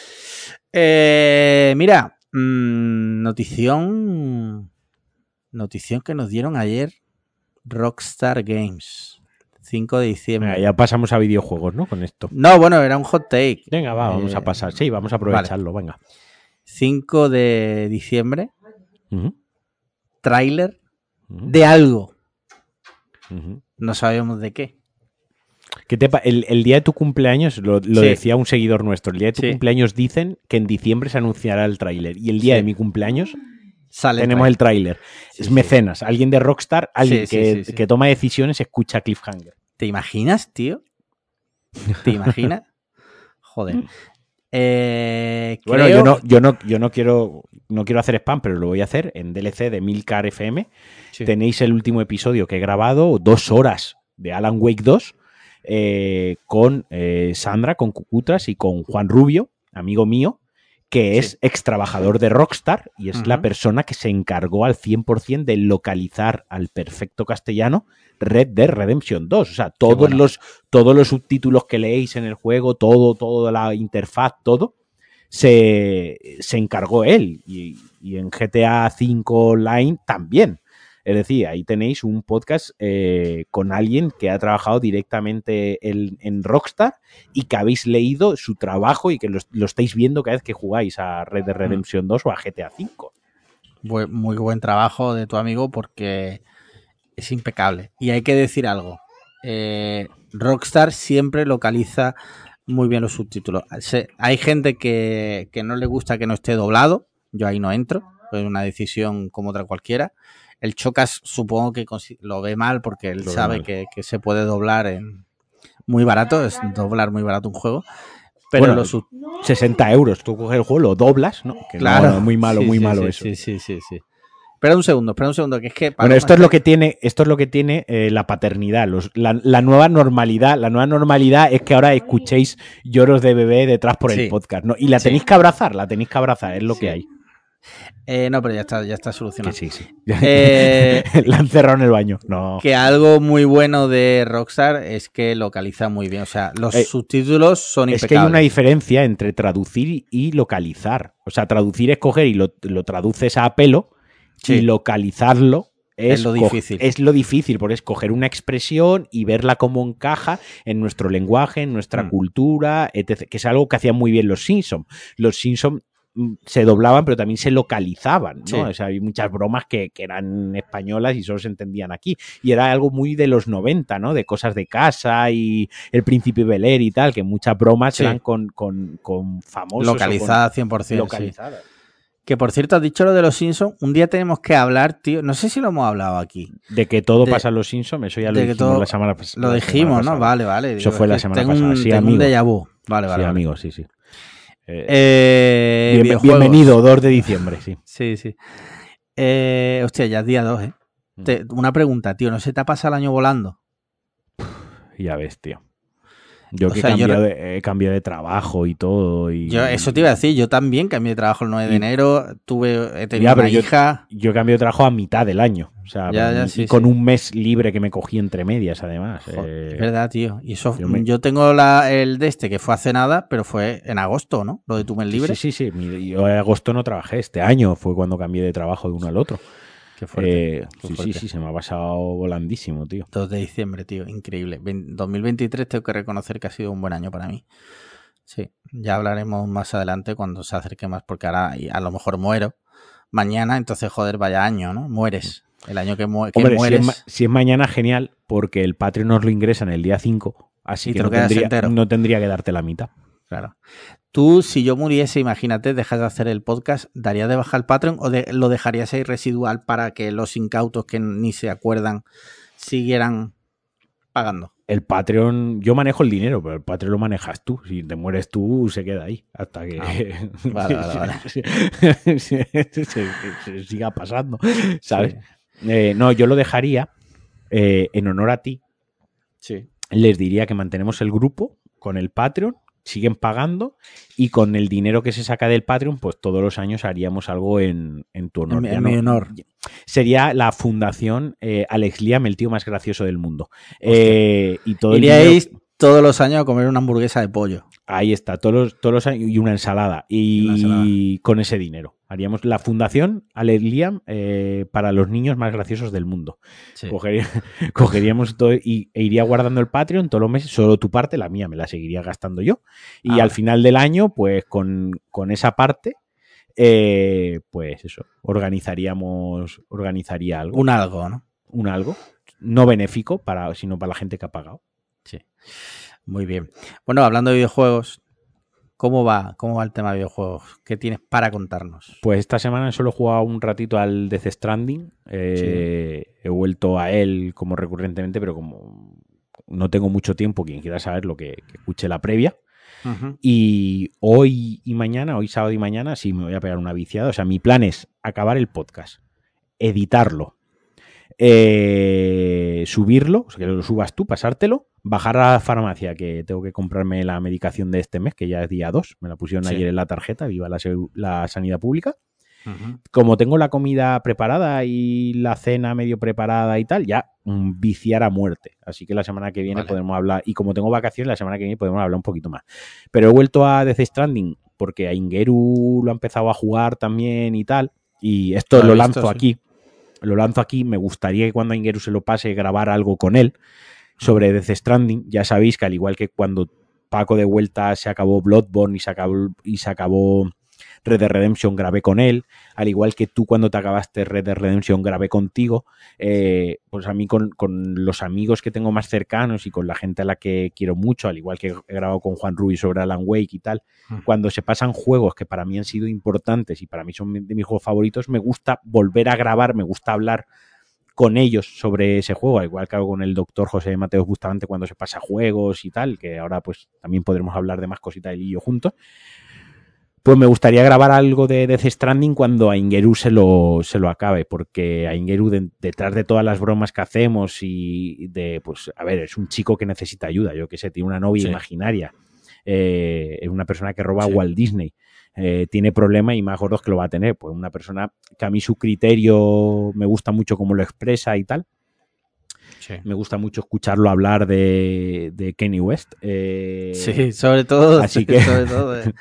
Eh, mira, mmm, notición, notición que nos dieron ayer Rockstar Games, cinco de diciembre. Venga, ya pasamos a videojuegos, ¿no? Con esto. No, bueno, era un hot take. Venga, va, vamos eh, a pasar. Sí, vamos a aprovecharlo, vale. Venga. cinco de diciembre, uh-huh. tráiler uh-huh. de algo. Uh-huh. No sabemos de qué. ¿Qué te pa- el, el día de tu cumpleaños, lo, lo Sí. decía un seguidor nuestro, el día de tu Sí. cumpleaños dicen que en diciembre se anunciará el tráiler. Y el día Sí. de mi cumpleaños Sale tenemos el tráiler. Sí, es sí. mecenas, alguien de Rockstar, alguien Sí, que, sí, sí, sí. que toma decisiones, escucha Cliffhanger. ¿Te imaginas, tío? ¿Te imaginas? Joder. Eh, Bueno, creo... yo no, yo no, yo no quiero, no quiero hacer spam, pero lo voy a hacer en D L C de Milcar F M. Sí. Tenéis el último episodio que he grabado, dos horas de Alan Wake dos, eh, con eh, Sandra, con Cucutras y con Juan Rubio, amigo mío, que es Sí. ex trabajador de Rockstar y es Ujú. la persona que se encargó al cien por ciento de localizar al perfecto castellano Red Dead Redemption dos. O sea, todos, bueno. los, todos los subtítulos que leéis en el juego, todo, toda la interfaz, todo, se, se encargó él. Y, y en G T A cinco Online también. Es decir, ahí tenéis un podcast eh, con alguien que ha trabajado directamente en, en Rockstar y que habéis leído su trabajo y que lo, lo estáis viendo cada vez que jugáis a Red Dead Redemption dos o a G T A cinco. Muy, muy buen trabajo de tu amigo porque es impecable. Y hay que decir algo. Eh, Rockstar siempre localiza muy bien los subtítulos. Se, hay gente que, que no le gusta que no esté doblado. Yo ahí no entro. Es una decisión como otra cualquiera. El Chocas supongo que lo ve mal porque él Lo sabe que, que se puede doblar en muy barato. Es doblar muy barato un juego. Pero bueno, los sub... sesenta euros. Tú coges el juego, lo doblas, ¿no? Que claro. no, no, muy malo, sí, muy sí, malo sí, eso. Sí, sí, sí, sí. Espera un segundo, espera un segundo, que es que... Paloma, bueno, esto es, lo que tiene, esto es lo que tiene eh, la paternidad, los, la, la nueva normalidad. La nueva normalidad es que ahora escuchéis lloros de bebé detrás por sí. el podcast, ¿no? Y la tenéis sí. que abrazar, la tenéis que abrazar, es lo sí. que hay. Eh, no, pero ya está, ya está solucionado. Que sí, sí. Eh, la han cerrado en el baño. No. Que algo muy bueno de Rockstar es que localiza muy bien. O sea, los eh, subtítulos son impecables. Es que hay una diferencia entre traducir y localizar. O sea, traducir es coger y lo, lo traduces a pelo sí. y localizarlo es, es lo difícil. Es lo difícil, porque es coger una expresión y verla cómo encaja en nuestro lenguaje, en nuestra mm. cultura, etcétera. Que es algo que hacían muy bien los Simpsons. Los Simpsons se doblaban, pero también se localizaban, ¿no? Sí. O sea, hay muchas bromas que, que eran españolas y solo se entendían aquí. Y era algo muy de los noventa, ¿no? De cosas de casa y El Príncipe Bel Air y tal, que muchas bromas sí. eran con, con, con famosos. Localizadas cien por ciento. Localizadas. Sí. Que, por cierto, has dicho lo de los Simpsons. Un día tenemos que hablar, tío. No sé si lo hemos hablado aquí. De que todo de, pasa en los Simpsons. Eso ya lo dijimos todo, la semana pasada. Lo dijimos, ¿no? Vale, vale. Eso Digo, fue la semana tengo pasada. Un, sí, tengo amigo. un déjà vu. Vale, vale. Sí, vale. amigo, sí, sí. Eh, eh, bien, bienvenido, dos de diciembre, sí. Sí, sí. Eh, hostia, ya es día dos, ¿eh? Mm. Te, una pregunta, tío. ¿No se te ha pasado el año volando? Ya ves, tío. Yo o que sea, he, cambiado yo... de, he cambiado de trabajo y todo. Y... Yo, eso te iba a decir, yo también cambié de trabajo el nueve de enero, tuve, he tenido ya, una yo, hija. Yo cambié de trabajo a mitad del año. O sea, ya, ya, y sí, con sí. un mes libre que me cogí entre medias, además. Joder, eh... Es verdad, tío. Y eso, yo, me... yo tengo la, el de este que fue hace nada, pero fue en agosto, ¿no? Lo de tu mes libre. Sí, sí, sí. Yo en agosto no trabajé. Este año fue cuando cambié de trabajo de uno al otro. Qué fuerte, eh, qué sí, fuerte. sí, sí, se me ha pasado volandísimo, tío. dos de diciembre, tío, increíble. dos mil veintitrés tengo que reconocer que ha sido un buen año para mí. Sí, ya hablaremos más adelante cuando se acerque más, porque ahora a lo mejor muero mañana, entonces, joder, vaya año, ¿no? Mueres. El año que, mu que Hombre, mueres... Si es, si es mañana, genial, porque el Patreon nos lo ingresan el día cinco, así y que no tendría, no tendría que darte la mitad. Claro. Tú, si yo muriese, imagínate, dejas de hacer el podcast, ¿darías de baja el Patreon o de, lo dejarías ahí residual para que los incautos que ni se acuerdan siguieran pagando? El Patreon, yo manejo el dinero, pero el Patreon lo manejas tú. Si te mueres tú, se queda ahí hasta que ah, vale, vale, vale. se, se, se, se siga pasando, ¿sabes? Sí. Eh, no, yo lo dejaría eh, en honor a ti. Sí. Les diría que mantenemos el grupo con el Patreon, siguen pagando y con el dinero que se saca del Patreon, pues todos los años haríamos algo en, en tu honor. En, en mi honor. Sería la fundación eh, Alex Liam, el tío más gracioso del mundo. Eh, y todo Iríais el dinero... todos los años a comer una hamburguesa de pollo. Ahí está, todos los, todos los años y una ensalada. Y, una ensalada. Y con ese dinero haríamos la fundación Alex Liam eh, para los niños más graciosos del mundo. Sí. Cogería, cogeríamos todo y, e iría guardando el Patreon todos los meses, solo tu parte, la mía me la seguiría gastando yo. Y ah, al final del año, pues con, con esa parte, eh, pues eso, organizaríamos, organizaría algo. Un algo, ¿no? Un algo. no benéfico, para, sino para la gente que ha pagado. Sí, muy bien. Bueno, hablando de videojuegos, ¿cómo va? ¿Cómo va el tema de videojuegos? ¿Qué tienes para contarnos? Pues esta semana solo he jugado un ratito al Death Stranding. Eh, sí. He vuelto a él como recurrentemente, pero como no tengo mucho tiempo, quien quiera saber lo que, que escuche la previa. Uh-huh. Y hoy y mañana, hoy sábado y mañana, sí me voy a pegar una viciada. O sea, mi plan es acabar el podcast, editarlo, eh, subirlo, o sea, que lo subas tú, pasártelo, bajar a la farmacia, que tengo que comprarme la medicación de este mes, que ya es día dos, me la pusieron sí. ayer en la tarjeta, viva la, la sanidad pública. Uh-huh. Como tengo la comida preparada y la cena medio preparada y tal, ya um, viciar a muerte. Así que la semana que viene vale. podemos hablar, y como tengo vacaciones, la semana que viene podemos hablar un poquito más. Pero he vuelto a Death Stranding porque a Ingeru lo ha empezado a jugar también y tal, y esto lo, lo lanzo visto, aquí. Sí. Lo lanzo aquí, me gustaría que cuando a Ingeru se lo pase grabar algo con él sobre Death Stranding. Ya sabéis que al igual que cuando Paco de vuelta se acabó Bloodborne y se acabó, y se acabó Red Dead Redemption, grabé con él, al igual que tú cuando te acabaste Red Dead Redemption grabé contigo, eh, pues a mí con, con los amigos que tengo más cercanos y con la gente a la que quiero mucho, al igual que he grabado con Juan Rubio sobre Alan Wake y tal, uh-huh. cuando se pasan juegos que para mí han sido importantes y para mí son de mis juegos favoritos, me gusta volver a grabar, me gusta hablar con ellos sobre ese juego, al igual que hago con el doctor José Mateos Bustamante cuando se pasa juegos y tal, que ahora pues también podremos hablar de más cositas él y yo juntos. Pues me gustaría grabar algo de Death Stranding cuando a Ingeru se lo, se lo acabe, porque a Ingeru, de, detrás de todas las bromas que hacemos y de, pues, a ver, es un chico que necesita ayuda, yo que sé, tiene una novia sí. imaginaria, eh, es una persona que roba sí. a Walt Disney, eh, tiene problemas y más gordos que lo va a tener, pues una persona que a mí su criterio me gusta mucho cómo lo expresa y tal. Sí. Me gusta mucho escucharlo hablar de, de Kanye West. Eh, sí, sobre todo. Así que, sobre todo eh.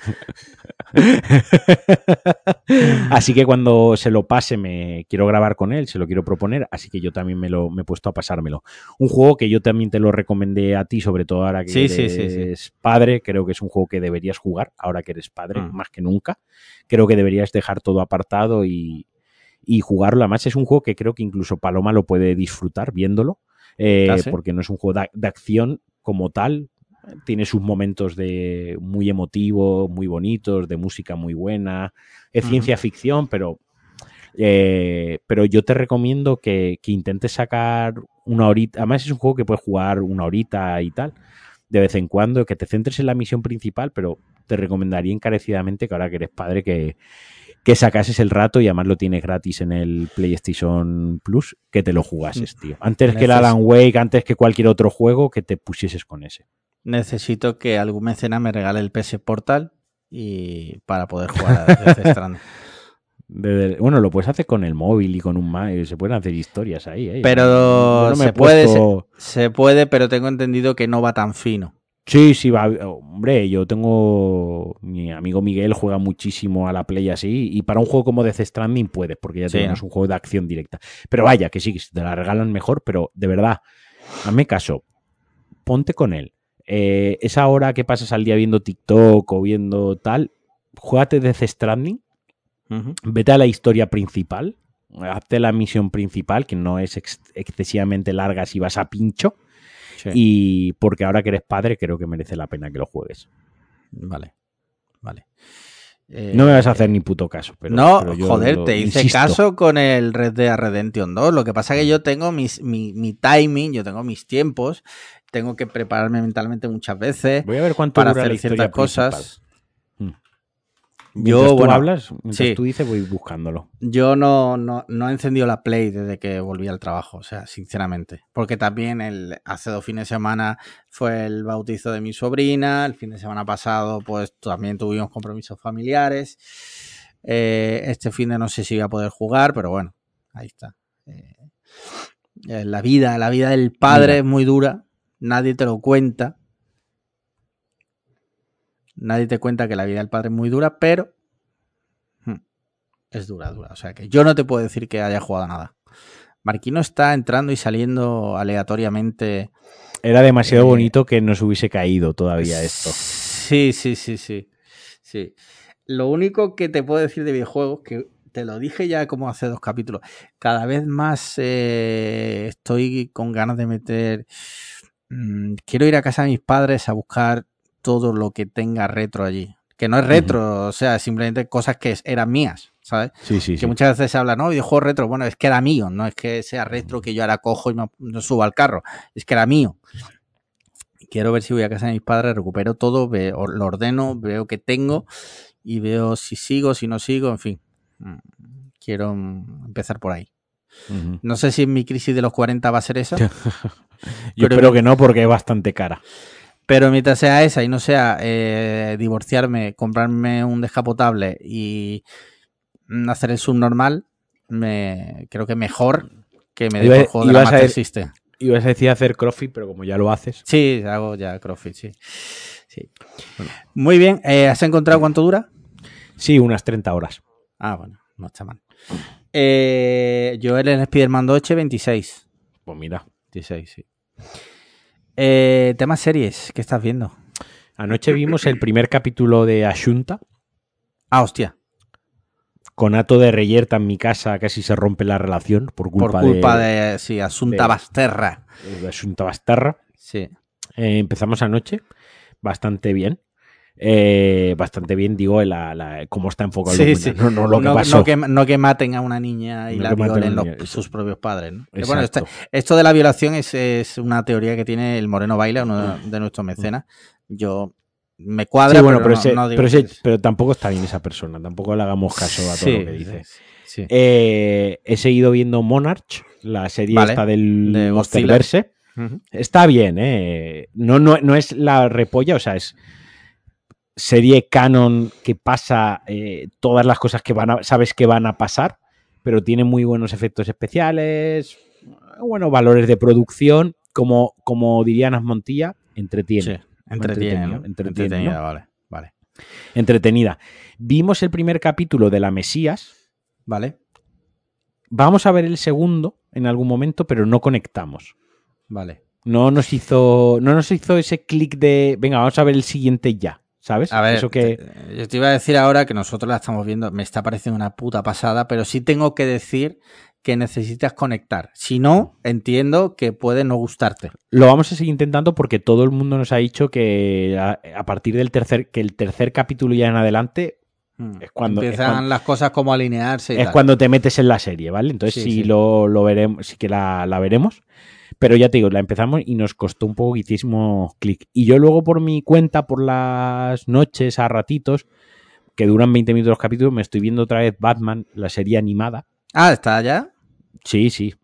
así que cuando se lo pase me quiero grabar con él, se lo quiero proponer, así que yo también me, lo, me he puesto a pasármelo. Un juego que yo también te lo recomendé a ti, sobre todo ahora que sí, eres sí, sí, sí. padre, creo que es un juego que deberías jugar, ahora que eres padre, mm. más que nunca. Creo que deberías dejar todo apartado y, y jugarlo. Además es un juego que creo que incluso Paloma lo puede disfrutar viéndolo. Eh, ¿Ah, sí? Porque no es un juego de, de acción como tal, tiene sus momentos de muy emotivos, muy bonitos, de música muy buena, es uh-huh. ciencia ficción, pero eh, pero yo te recomiendo que, que intentes sacar una horita, además es un juego que puedes jugar una horita y tal, de vez en cuando, que te centres en la misión principal, pero te recomendaría encarecidamente que ahora que eres padre que que sacases el rato y además lo tienes gratis en el PlayStation Plus, que te lo jugases, tío. Antes Neces- que el Alan Wake, antes que cualquier otro juego, que te pusieses con ese. Necesito que algún mecena me regale el P S Portal y para poder jugar a Death Stranding. De, bueno, lo puedes hacer con el móvil y con un Mac, se pueden hacer historias ahí. ¿eh? Pero no se, puede, puesto... se, se puede, pero tengo entendido que no va tan fino. Sí, sí, va. Hombre, yo tengo... Mi amigo Miguel juega muchísimo a la Play así, y para un juego como Death Stranding puedes, porque ya sí, tenemos ¿no? un juego de acción directa. Pero vaya, que sí, que te la regalan mejor, pero de verdad, hazme caso, ponte con él. Eh, esa hora que pasas al día viendo TikTok o viendo tal, juégate Death Stranding, uh-huh. vete a la historia principal, hazte la misión principal, que no es ex- excesivamente larga si vas a pincho. Sí. Y porque ahora que eres padre creo que merece la pena que lo juegues. Vale, vale. Eh, no me vas a hacer ni puto caso. Pero, no, pero yo joder, lo, te hice insisto. caso con el Red Dead Redemption dos. Lo que pasa es que yo tengo mis, mi, mi timing, yo tengo mis tiempos, tengo que prepararme mentalmente muchas veces. Voy a ver cuánto para dura hacer la historia ciertas principal. cosas. Hmm. Yo, mientras tú bueno, hablas, mientras sí. tú dices, voy buscándolo. Yo no, no, no he encendido la Play desde que volví al trabajo, o sea, sinceramente. Porque también el, hace dos fines de semana fue el bautizo de mi sobrina, el fin de semana pasado pues también tuvimos compromisos familiares. Eh, este fin de no sé si voy a poder jugar, pero bueno, ahí está. Eh, la vida, la vida del padre Mira. es muy dura, nadie te lo cuenta. Nadie te cuenta que la vida del padre es muy dura, pero hmm, es dura, dura. O sea que yo no te puedo decir que haya jugado nada. Marquino está entrando y saliendo aleatoriamente. Era demasiado eh, bonito que nos hubiese caído todavía esto. Sí, sí, sí, sí, sí. Lo único que te puedo decir de videojuegos, que te lo dije ya como hace dos capítulos, cada vez más eh, estoy con ganas de meter... Mmm, quiero ir a casa de mis padres a buscar todo lo que tenga retro allí. Que no es retro, uh-huh. o sea, simplemente cosas que eran mías, ¿sabes? Sí, sí, que sí. muchas veces se habla, no, videojuego retro, bueno, es que era mío, no es que sea retro que yo ahora cojo y me, me subo al carro, es que era mío. Quiero ver si voy a casa de mis padres, recupero todo, veo, lo ordeno, veo qué tengo y veo si sigo, si no sigo, en fin. Quiero empezar por ahí. Uh-huh. No sé si mi crisis de los cuarenta va a ser esa. Yo espero que no, porque es bastante cara. Pero mientras sea esa y no sea eh, divorciarme, comprarme un descapotable y hacer el subnormal, me, creo que mejor que me dejo el juego de la Master System. Ibas a decir hacer crossfit, pero como ya lo haces. Sí, hago ya crossfit, sí. sí. Bueno. Muy bien, eh, ¿has encontrado cuánto dura? Sí, unas treinta horas. Ah, bueno, no está mal. Eh, yo en Spider-Man dos eché veintiséis. Pues mira. veintiséis, sí. Eh, temas series, ¿qué estás viendo? Anoche vimos el primer capítulo de Asunta. Ah, hostia. Con Ato de Reyerta en mi casa casi se rompe la relación por culpa, por culpa de... de, de sí, Asunta de, Basterra. De Asunta Basterra. Sí. Eh, empezamos anoche, bastante bien. Eh, bastante bien, digo, la, la, cómo está enfocado sí, el sí. No, no lo que no, pasó. No que, no que maten a una niña y no la violen los, sus propios padres, ¿no? Bueno, esto, esto de la violación es, es una teoría que tiene el Moreno Baila, uno de nuestros mecenas. Yo me cuadra, sí, bueno, pero, pero, no, ese, no digo pero, ese, es... pero tampoco está bien esa persona, tampoco le hagamos caso a todo sí, lo que dice. Sí, sí. Eh, he seguido viendo Monarch, la serie vale, esta del de Monsterverse. Uh-huh. Está bien, ¿eh? No, no, no es la repolla, o sea, es serie canon que pasa eh, todas las cosas que van a, sabes que van a pasar, pero tiene muy buenos efectos especiales, buenos valores de producción, como, como diría Nas Montilla, entretiene. Sí, entretiene, ¿no? entretiene, entretenida, ¿no? vale, vale. Entretenida. Vimos el primer capítulo de La Mesías. Vale. Vamos a ver el segundo en algún momento, pero no conectamos. Vale. No nos hizo, no nos hizo ese clic de, venga, vamos a ver el siguiente ya. ¿Sabes? A ver, Eso que... te, yo te iba a decir ahora que nosotros la estamos viendo, me está pareciendo una puta pasada, pero sí tengo que decir que necesitas conectar. Si no, entiendo que puede no gustarte. Lo vamos a seguir intentando porque todo el mundo nos ha dicho que a, a partir del tercer, que el tercer capítulo ya en adelante hmm. es cuando empiezan es cuando, las cosas como a alinearse. Y es tal. cuando te metes en la serie, ¿vale? Entonces sí, sí, sí. Lo, lo veremos, sí que la, la veremos. Pero ya te digo, la empezamos y nos costó un poquitísimo clic. Y yo luego por mi cuenta, por las noches, a ratitos, que duran veinte minutos los capítulos, me estoy viendo otra vez Batman, la serie animada. Ah, ¿está ya? Sí, sí.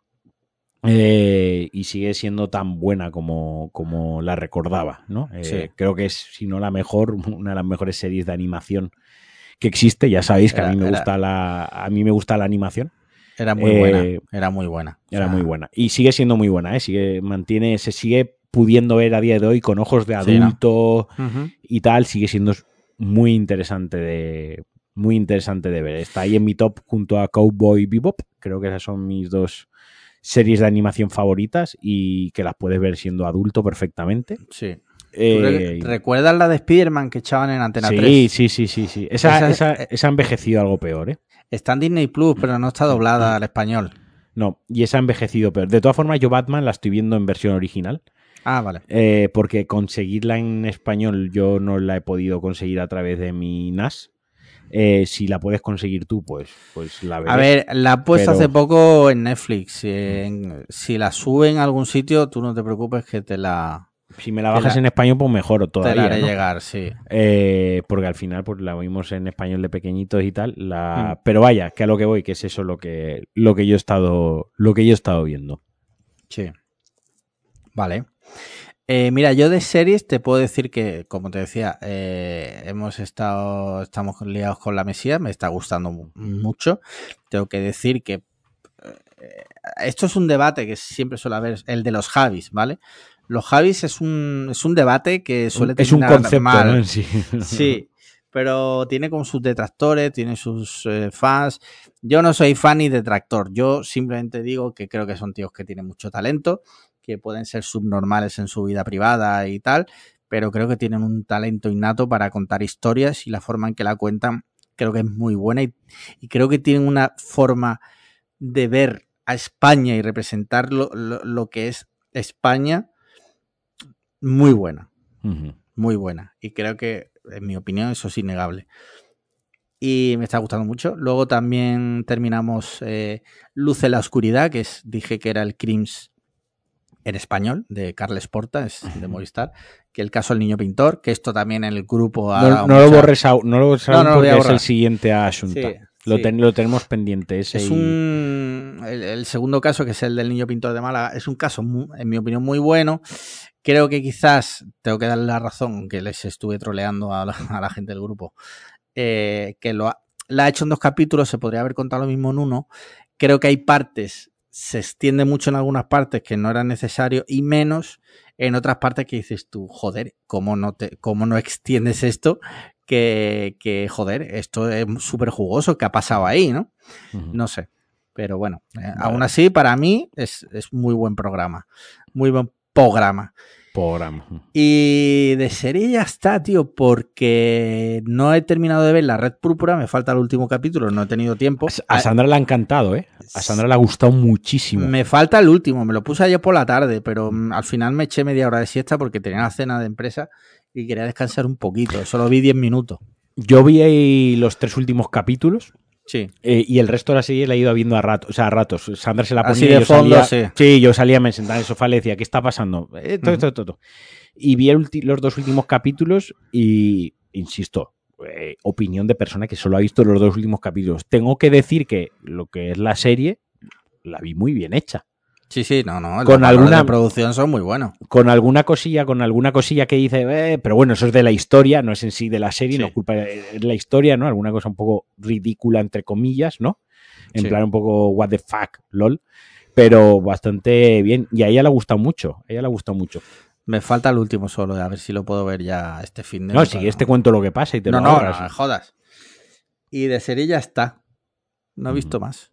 Eh, y sigue siendo tan buena como, como la recordaba, ¿no? Eh, sí. Creo que es, si no la mejor, una de las mejores series de animación que existe. Ya sabéis que era, a, mí me era... gusta la, a mí me gusta la animación. Era muy eh, buena, era muy buena. Era o sea, muy buena. Y sigue siendo muy buena, ¿eh? Sigue, mantiene, se sigue pudiendo ver a día de hoy con ojos de adulto sí, ¿no? uh-huh. y tal. Sigue siendo muy interesante de muy interesante de ver. Está ahí en mi top junto a Cowboy Bebop. Creo que esas son mis dos series de animación favoritas y que las puedes ver siendo adulto perfectamente. Sí. Eh, ¿Recuerdas la de Spider-Man que echaban en Antena sí, tres? Sí, sí, sí, sí. Esa, esa, esa, esa ha envejecido algo peor, ¿eh? Está en Disney Plus, pero no está doblada al español. No, y esa ha envejecido peor. De todas formas, yo Batman la estoy viendo en versión original. Ah, vale. Eh, porque conseguirla en español yo no la he podido conseguir a través de mi N A S. Eh, si la puedes conseguir tú, pues, pues la veré. A ver, la he puesto pero... hace poco en Netflix. En, si la sube en algún sitio, tú no te preocupes que te la... Si me la bajas la, en español, pues mejor todavía. Te la haré ¿no? llegar, sí. Eh, porque al final pues la vimos en español de pequeñitos y tal. La... Mm. Pero vaya, que a lo que voy, que es eso lo que, lo que yo he estado, lo que yo he estado viendo. Sí. Vale. Eh, mira, yo de series te puedo decir que, como te decía, eh, hemos estado, estamos liados con La Mesías, me está gustando mucho. Tengo que decir que eh, esto es un debate que siempre suele haber, el de los Javis, ¿vale? Los Javis es un, es un debate que suele es un concepto, mal. ¿no? Sí. sí, pero tiene como sus detractores, tiene sus eh, fans. Yo no soy fan ni detractor, yo simplemente digo que creo que son tíos que tienen mucho talento, que pueden ser subnormales en su vida privada y tal, pero creo que tienen un talento innato para contar historias y la forma en que la cuentan creo que es muy buena y, y creo que tienen una forma de ver a España y representar lo, lo, lo que es España muy buena, uh-huh. muy buena. Y creo que, en mi opinión, eso es innegable. Y me está gustando mucho. Luego también terminamos eh, Luz en la oscuridad, que es, dije que era el Crims en español, de Carles Porta, es de Movistar, que el caso del niño pintor, que esto también en el grupo ha no, dado no, mucha... lo borres aún, no lo borres aún, no, no porque lo es el siguiente a Asunta. Sí, lo, sí. ten, lo tenemos pendiente. Ese es y... un... El, el segundo caso, que es el del niño pintor de Málaga, es un caso, muy, en mi opinión, muy bueno. Creo que quizás, tengo que darle la razón, que les estuve troleando a la, a la gente del grupo, eh, que lo ha, la ha hecho en dos capítulos, se podría haber contado lo mismo en uno. Creo que hay partes... se extiende mucho en algunas partes que no era necesario y menos en otras partes que dices tú, joder, ¿cómo no, te, cómo no extiendes esto? Que, que joder, esto es súper jugoso, ¿qué ha pasado ahí? ¿No? Uh-huh. No sé, pero bueno, eh, vale. Aún así para mí es, es muy buen programa, muy buen programa. Programa. Y de serie ya está, tío, porque no he terminado de ver La Red Púrpura, me falta el último capítulo, no he tenido tiempo. A Sandra le ha encantado, ¿eh? A Sandra le ha gustado muchísimo. Me falta el último, me lo puse ayer por la tarde, pero mm. al final me eché media hora de siesta porque tenía la cena de empresa y quería descansar un poquito, solo vi diez minutos. Yo vi ahí los tres últimos capítulos. Sí. Eh, y el resto de la serie la he ido viendo a ratos, o sea, a ratos. Sandra se la ponía así y de yo fondo, salía, sí. sí, yo salía, me sentaba en el sofá y le decía, ¿qué está pasando? Esto, Uh-huh. esto, esto, esto. Y vi el, los dos últimos capítulos y, insisto, eh, opinión de persona que solo ha visto los dos últimos capítulos. Tengo que decir que lo que es la serie la vi muy bien hecha. Sí, sí, no, no. Con los alguna de producción son muy buenos. Con alguna cosilla, con alguna cosilla que dice, eh, pero bueno, eso es de la historia, no es en sí de la serie, sí. No es culpa de la historia, ¿no? Alguna cosa un poco ridícula, entre comillas, ¿no? En sí. plan un poco what the fuck, lol. Pero bastante bien. Y a ella le ha gustado mucho. A ella le ha gustado mucho. Me falta el último solo, a ver si lo puedo ver ya este fin de No, si quieres te cuento lo que pasa y te no, lo no, ahorras. No, no, jodas. Y de serie ya está. No he visto mm. más.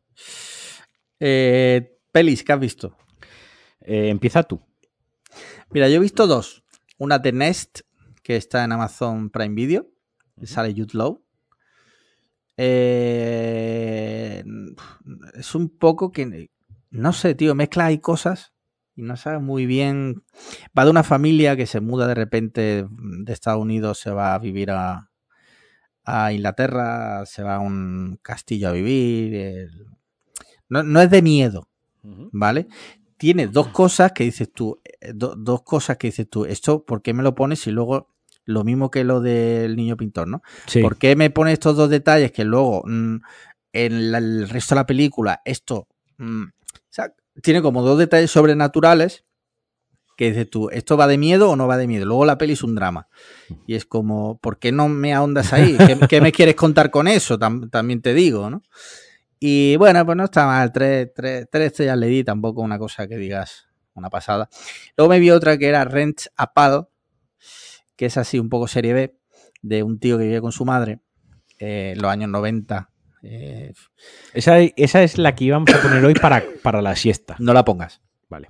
Eh... Pelis, ¿qué has visto? Eh, empieza tú. Mira, yo he visto dos. Una de Nest, que está en Amazon Prime Video. Uh-huh. Sale Jude Law. Eh, es un poco que... No sé, tío, mezcla ahí cosas y no sabes muy bien... Va de una familia que se muda de repente de Estados Unidos, se va a vivir a, a Inglaterra, se va a un castillo a vivir. El... No, no es de miedo. ¿Vale? Tiene dos cosas que dices tú, do, dos cosas que dices tú, esto, ¿por qué me lo pones y luego lo mismo que lo del niño pintor, ¿no? Sí. ¿Por qué me pones estos dos detalles que luego mmm, en la, el resto de la película esto, mmm, o sea, tiene como dos detalles sobrenaturales que dices tú, ¿esto va de miedo o no va de miedo? Luego la peli es un drama y es como, ¿por qué no me ahondas ahí? ¿Qué, qué me quieres contar con eso? Tam, también te digo, ¿no? Y bueno, pues no está mal, tres, tres, tres estrellas le di, tampoco una cosa que digas una pasada. Luego me vi otra que era Rent a Pal, que es así un poco serie B, de un tío que vive con su madre eh, en los años noventa. Eh, esa, esa es la que íbamos a poner hoy para, para la siesta. No la pongas. Vale.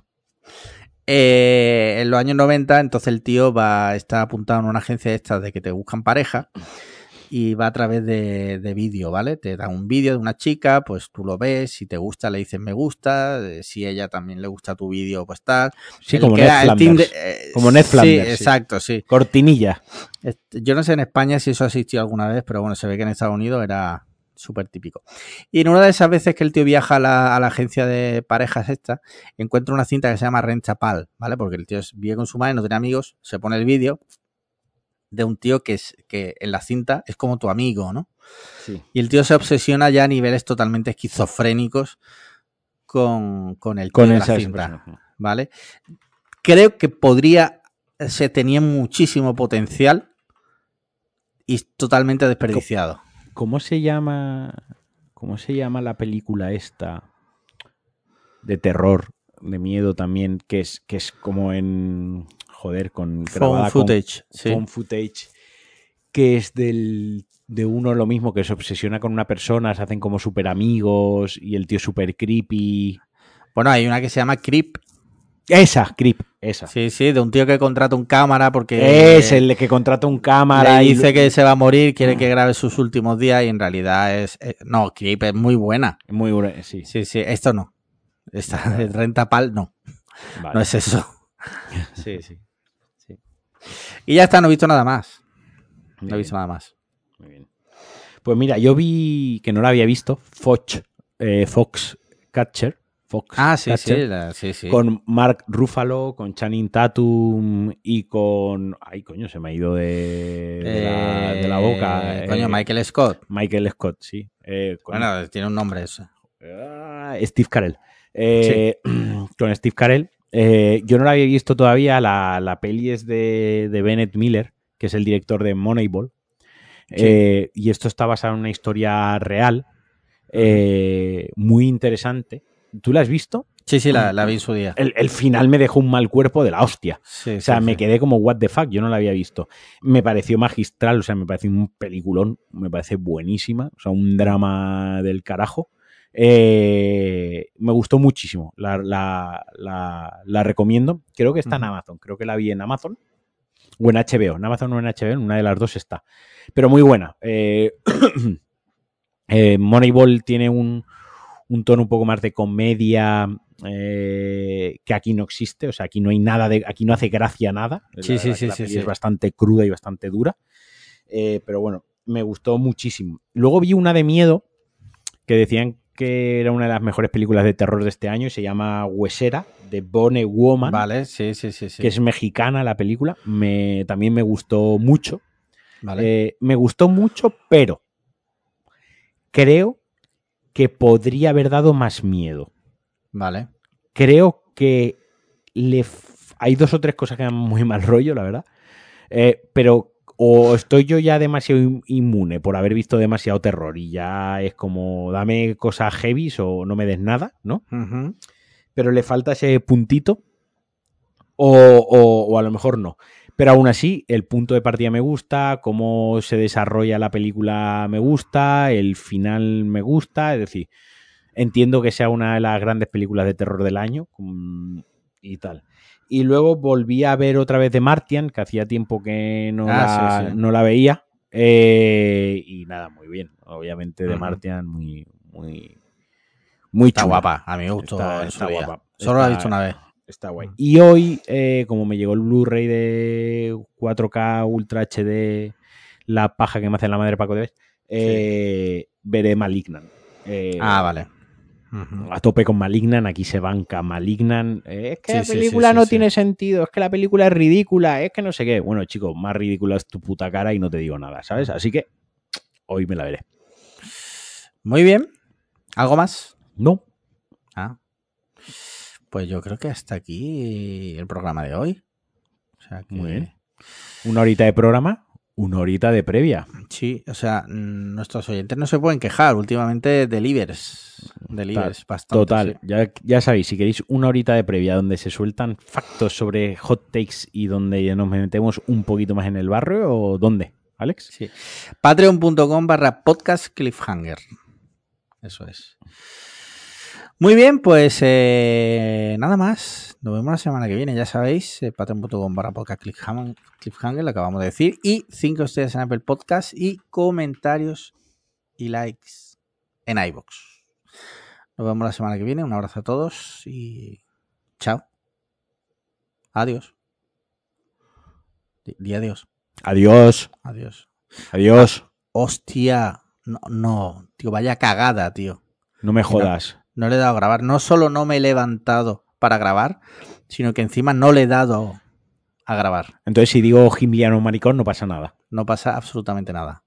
Eh, en los años noventa, entonces el tío va está apuntado en una agencia esta de que te buscan pareja. Y va a través de, de vídeo, ¿vale? Te da un vídeo de una chica, pues tú lo ves, si te gusta le dices me gusta, si a ella también le gusta tu vídeo, pues tal. Sí, como Ned Flanders. Eh, como Ned Flanders. Sí, exacto, sí. Cortinilla. Yo no sé en España si eso ha existido alguna vez, pero bueno, se ve que en Estados Unidos era súper típico. Y en una de esas veces que el tío viaja a la, a la agencia de parejas esta, encuentra una cinta que se llama Rent a Pal, ¿vale? Porque el tío vive con su madre, no tiene amigos, se pone el vídeo de un tío que es que en la cinta es como tu amigo, ¿no? Sí. Y el tío se obsesiona ya a niveles totalmente esquizofrénicos con, con el tío con de esa la cinta, ¿vale? Creo que podría, se tenía muchísimo potencial y totalmente desperdiciado. ¿Cómo se llama? ¿Cómo se llama la película esta de terror, de miedo también, que es que es como en joder, con Phone footage, con, sí. Phone footage, que es del de uno lo mismo, que se obsesiona con una persona, se hacen como súper amigos y el tío es súper creepy. Bueno, hay una que se llama Creep. Esa, Creep, esa. Sí, sí, de un tío que contrata un cámara porque... Es el que contrata un cámara le y dice que se va a morir, quiere que grabe sus últimos días y en realidad es... Eh, no, Creep es muy buena. Muy buena, sí. Sí, sí, esto no. Esta de Renta Pal, no. Vale. No es eso. Sí, sí, sí. Y ya está, no he visto nada más. No he visto nada más. Muy bien. Pues mira, yo vi, que no la había visto, Fox, eh, Fox Catcher. Fox ah, sí, Catcher, sí, la, sí, sí. Con Mark Ruffalo, con Channing Tatum y con... Ay, coño, se me ha ido de, de, eh, la, de la boca. Eh, coño, Michael Scott. Michael Scott, sí. Eh, con, bueno, tiene un nombre eso. Uh, Steve Carell. Eh, sí. Con Steve Carell. Eh, yo no la había visto todavía. La, la peli es de, de Bennett Miller, que es el director de Moneyball. Sí. Eh, y esto está basado en una historia real. Eh, muy interesante. ¿Tú la has visto? Sí, sí, la, la vi en su día. El, el final me dejó un mal cuerpo de la hostia. Sí, o sea, sí, me sí. quedé como what the fuck, yo no la había visto. Me pareció magistral, o sea, me pareció un peliculón, me parece buenísima, o sea, un drama del carajo. Eh, me gustó muchísimo, la, la, la, la recomiendo. Creo que está en Amazon, creo que la vi en Amazon o en H B O. En Amazon o en H B O, en una de las dos está. Pero muy buena. Eh, eh, Moneyball tiene un, un tono un poco más de comedia eh, que aquí no existe. O sea, aquí no hay nada de. Aquí no hace gracia nada. Sí, la, sí, la, sí. la sí, peli sí. es bastante cruda y bastante dura. Eh, pero bueno, me gustó muchísimo. Luego vi una de miedo que decían que era una de las mejores películas de terror de este año y se llama Huesera, de Bone Woman. Vale, sí, sí, sí, sí. Que es mexicana la película. Me, también me gustó mucho. Vale. Eh, me gustó mucho, pero creo que podría haber dado más miedo. Vale. Creo que le f... hay dos o tres cosas que dan muy mal rollo, la verdad. Eh, pero o estoy yo ya demasiado inmune por haber visto demasiado terror y ya es como dame cosas heavy o no me des nada, ¿no? Uh-huh. Pero le falta ese puntito o, o, o a lo mejor no. Pero aún así, el punto de partida me gusta, cómo se desarrolla la película me gusta, el final me gusta, es decir, entiendo que sea una de las grandes películas de terror del año y tal. Y luego volví a ver otra vez The Martian, que hacía tiempo que no, ah, la, sí, sí. no la veía. Eh, y nada, muy bien. Obviamente The uh-huh. Martian, muy, muy, muy está chula. guapa. A mí me gustó. Está, en está su guapa. Día. Solo está, la he visto una vez. Está guay. Y hoy, eh, como me llegó el Blu-ray de cuatro K Ultra H D, la paja que me hace la madre Paco de vez, eh, sí. veré Malignant. Eh, ah, vale. Uh-huh. A tope con Malignant, aquí se banca Malignant. Eh, es que sí, la película sí, sí, no sí, tiene sí. sentido, es que la película es ridícula, es que no sé qué. Bueno, chicos, más ridícula es tu puta cara y no te digo nada, ¿sabes? Así que hoy me la veré. Muy bien. ¿Algo más? No. Ah. Pues yo creo que hasta aquí el programa de hoy. O sea que... Muy bien. Una horita de programa, una horita de previa. Sí, o sea, nuestros oyentes no se pueden quejar. Últimamente delivers. Delivers bastante. Total, sí. ya, ya sabéis, si queréis una horita de previa donde se sueltan factos sobre hot takes y donde nos metemos un poquito más en el barrio, ¿o dónde, Alex? Sí. Patreon.com barra podcast cliffhanger. Eso es. Muy bien, pues eh, nada más. Nos vemos la semana que viene, ya sabéis. Eh, Patreon.com barra podcast cliffhanger, lo acabamos de decir. Y cinco estrellas en Apple Podcast y comentarios y likes en iVoox. Nos vemos la semana que viene. Un abrazo a todos y chao. Adiós. Di adiós. Adiós. Adiós. Adiós. Ah, hostia. No, no, tío, vaya cagada, tío. No me jodas. No, no le he dado a grabar. No solo no me he levantado para grabar, sino que encima no le he dado a grabar. Entonces, si digo gimliano maricón, no pasa nada. No pasa absolutamente nada.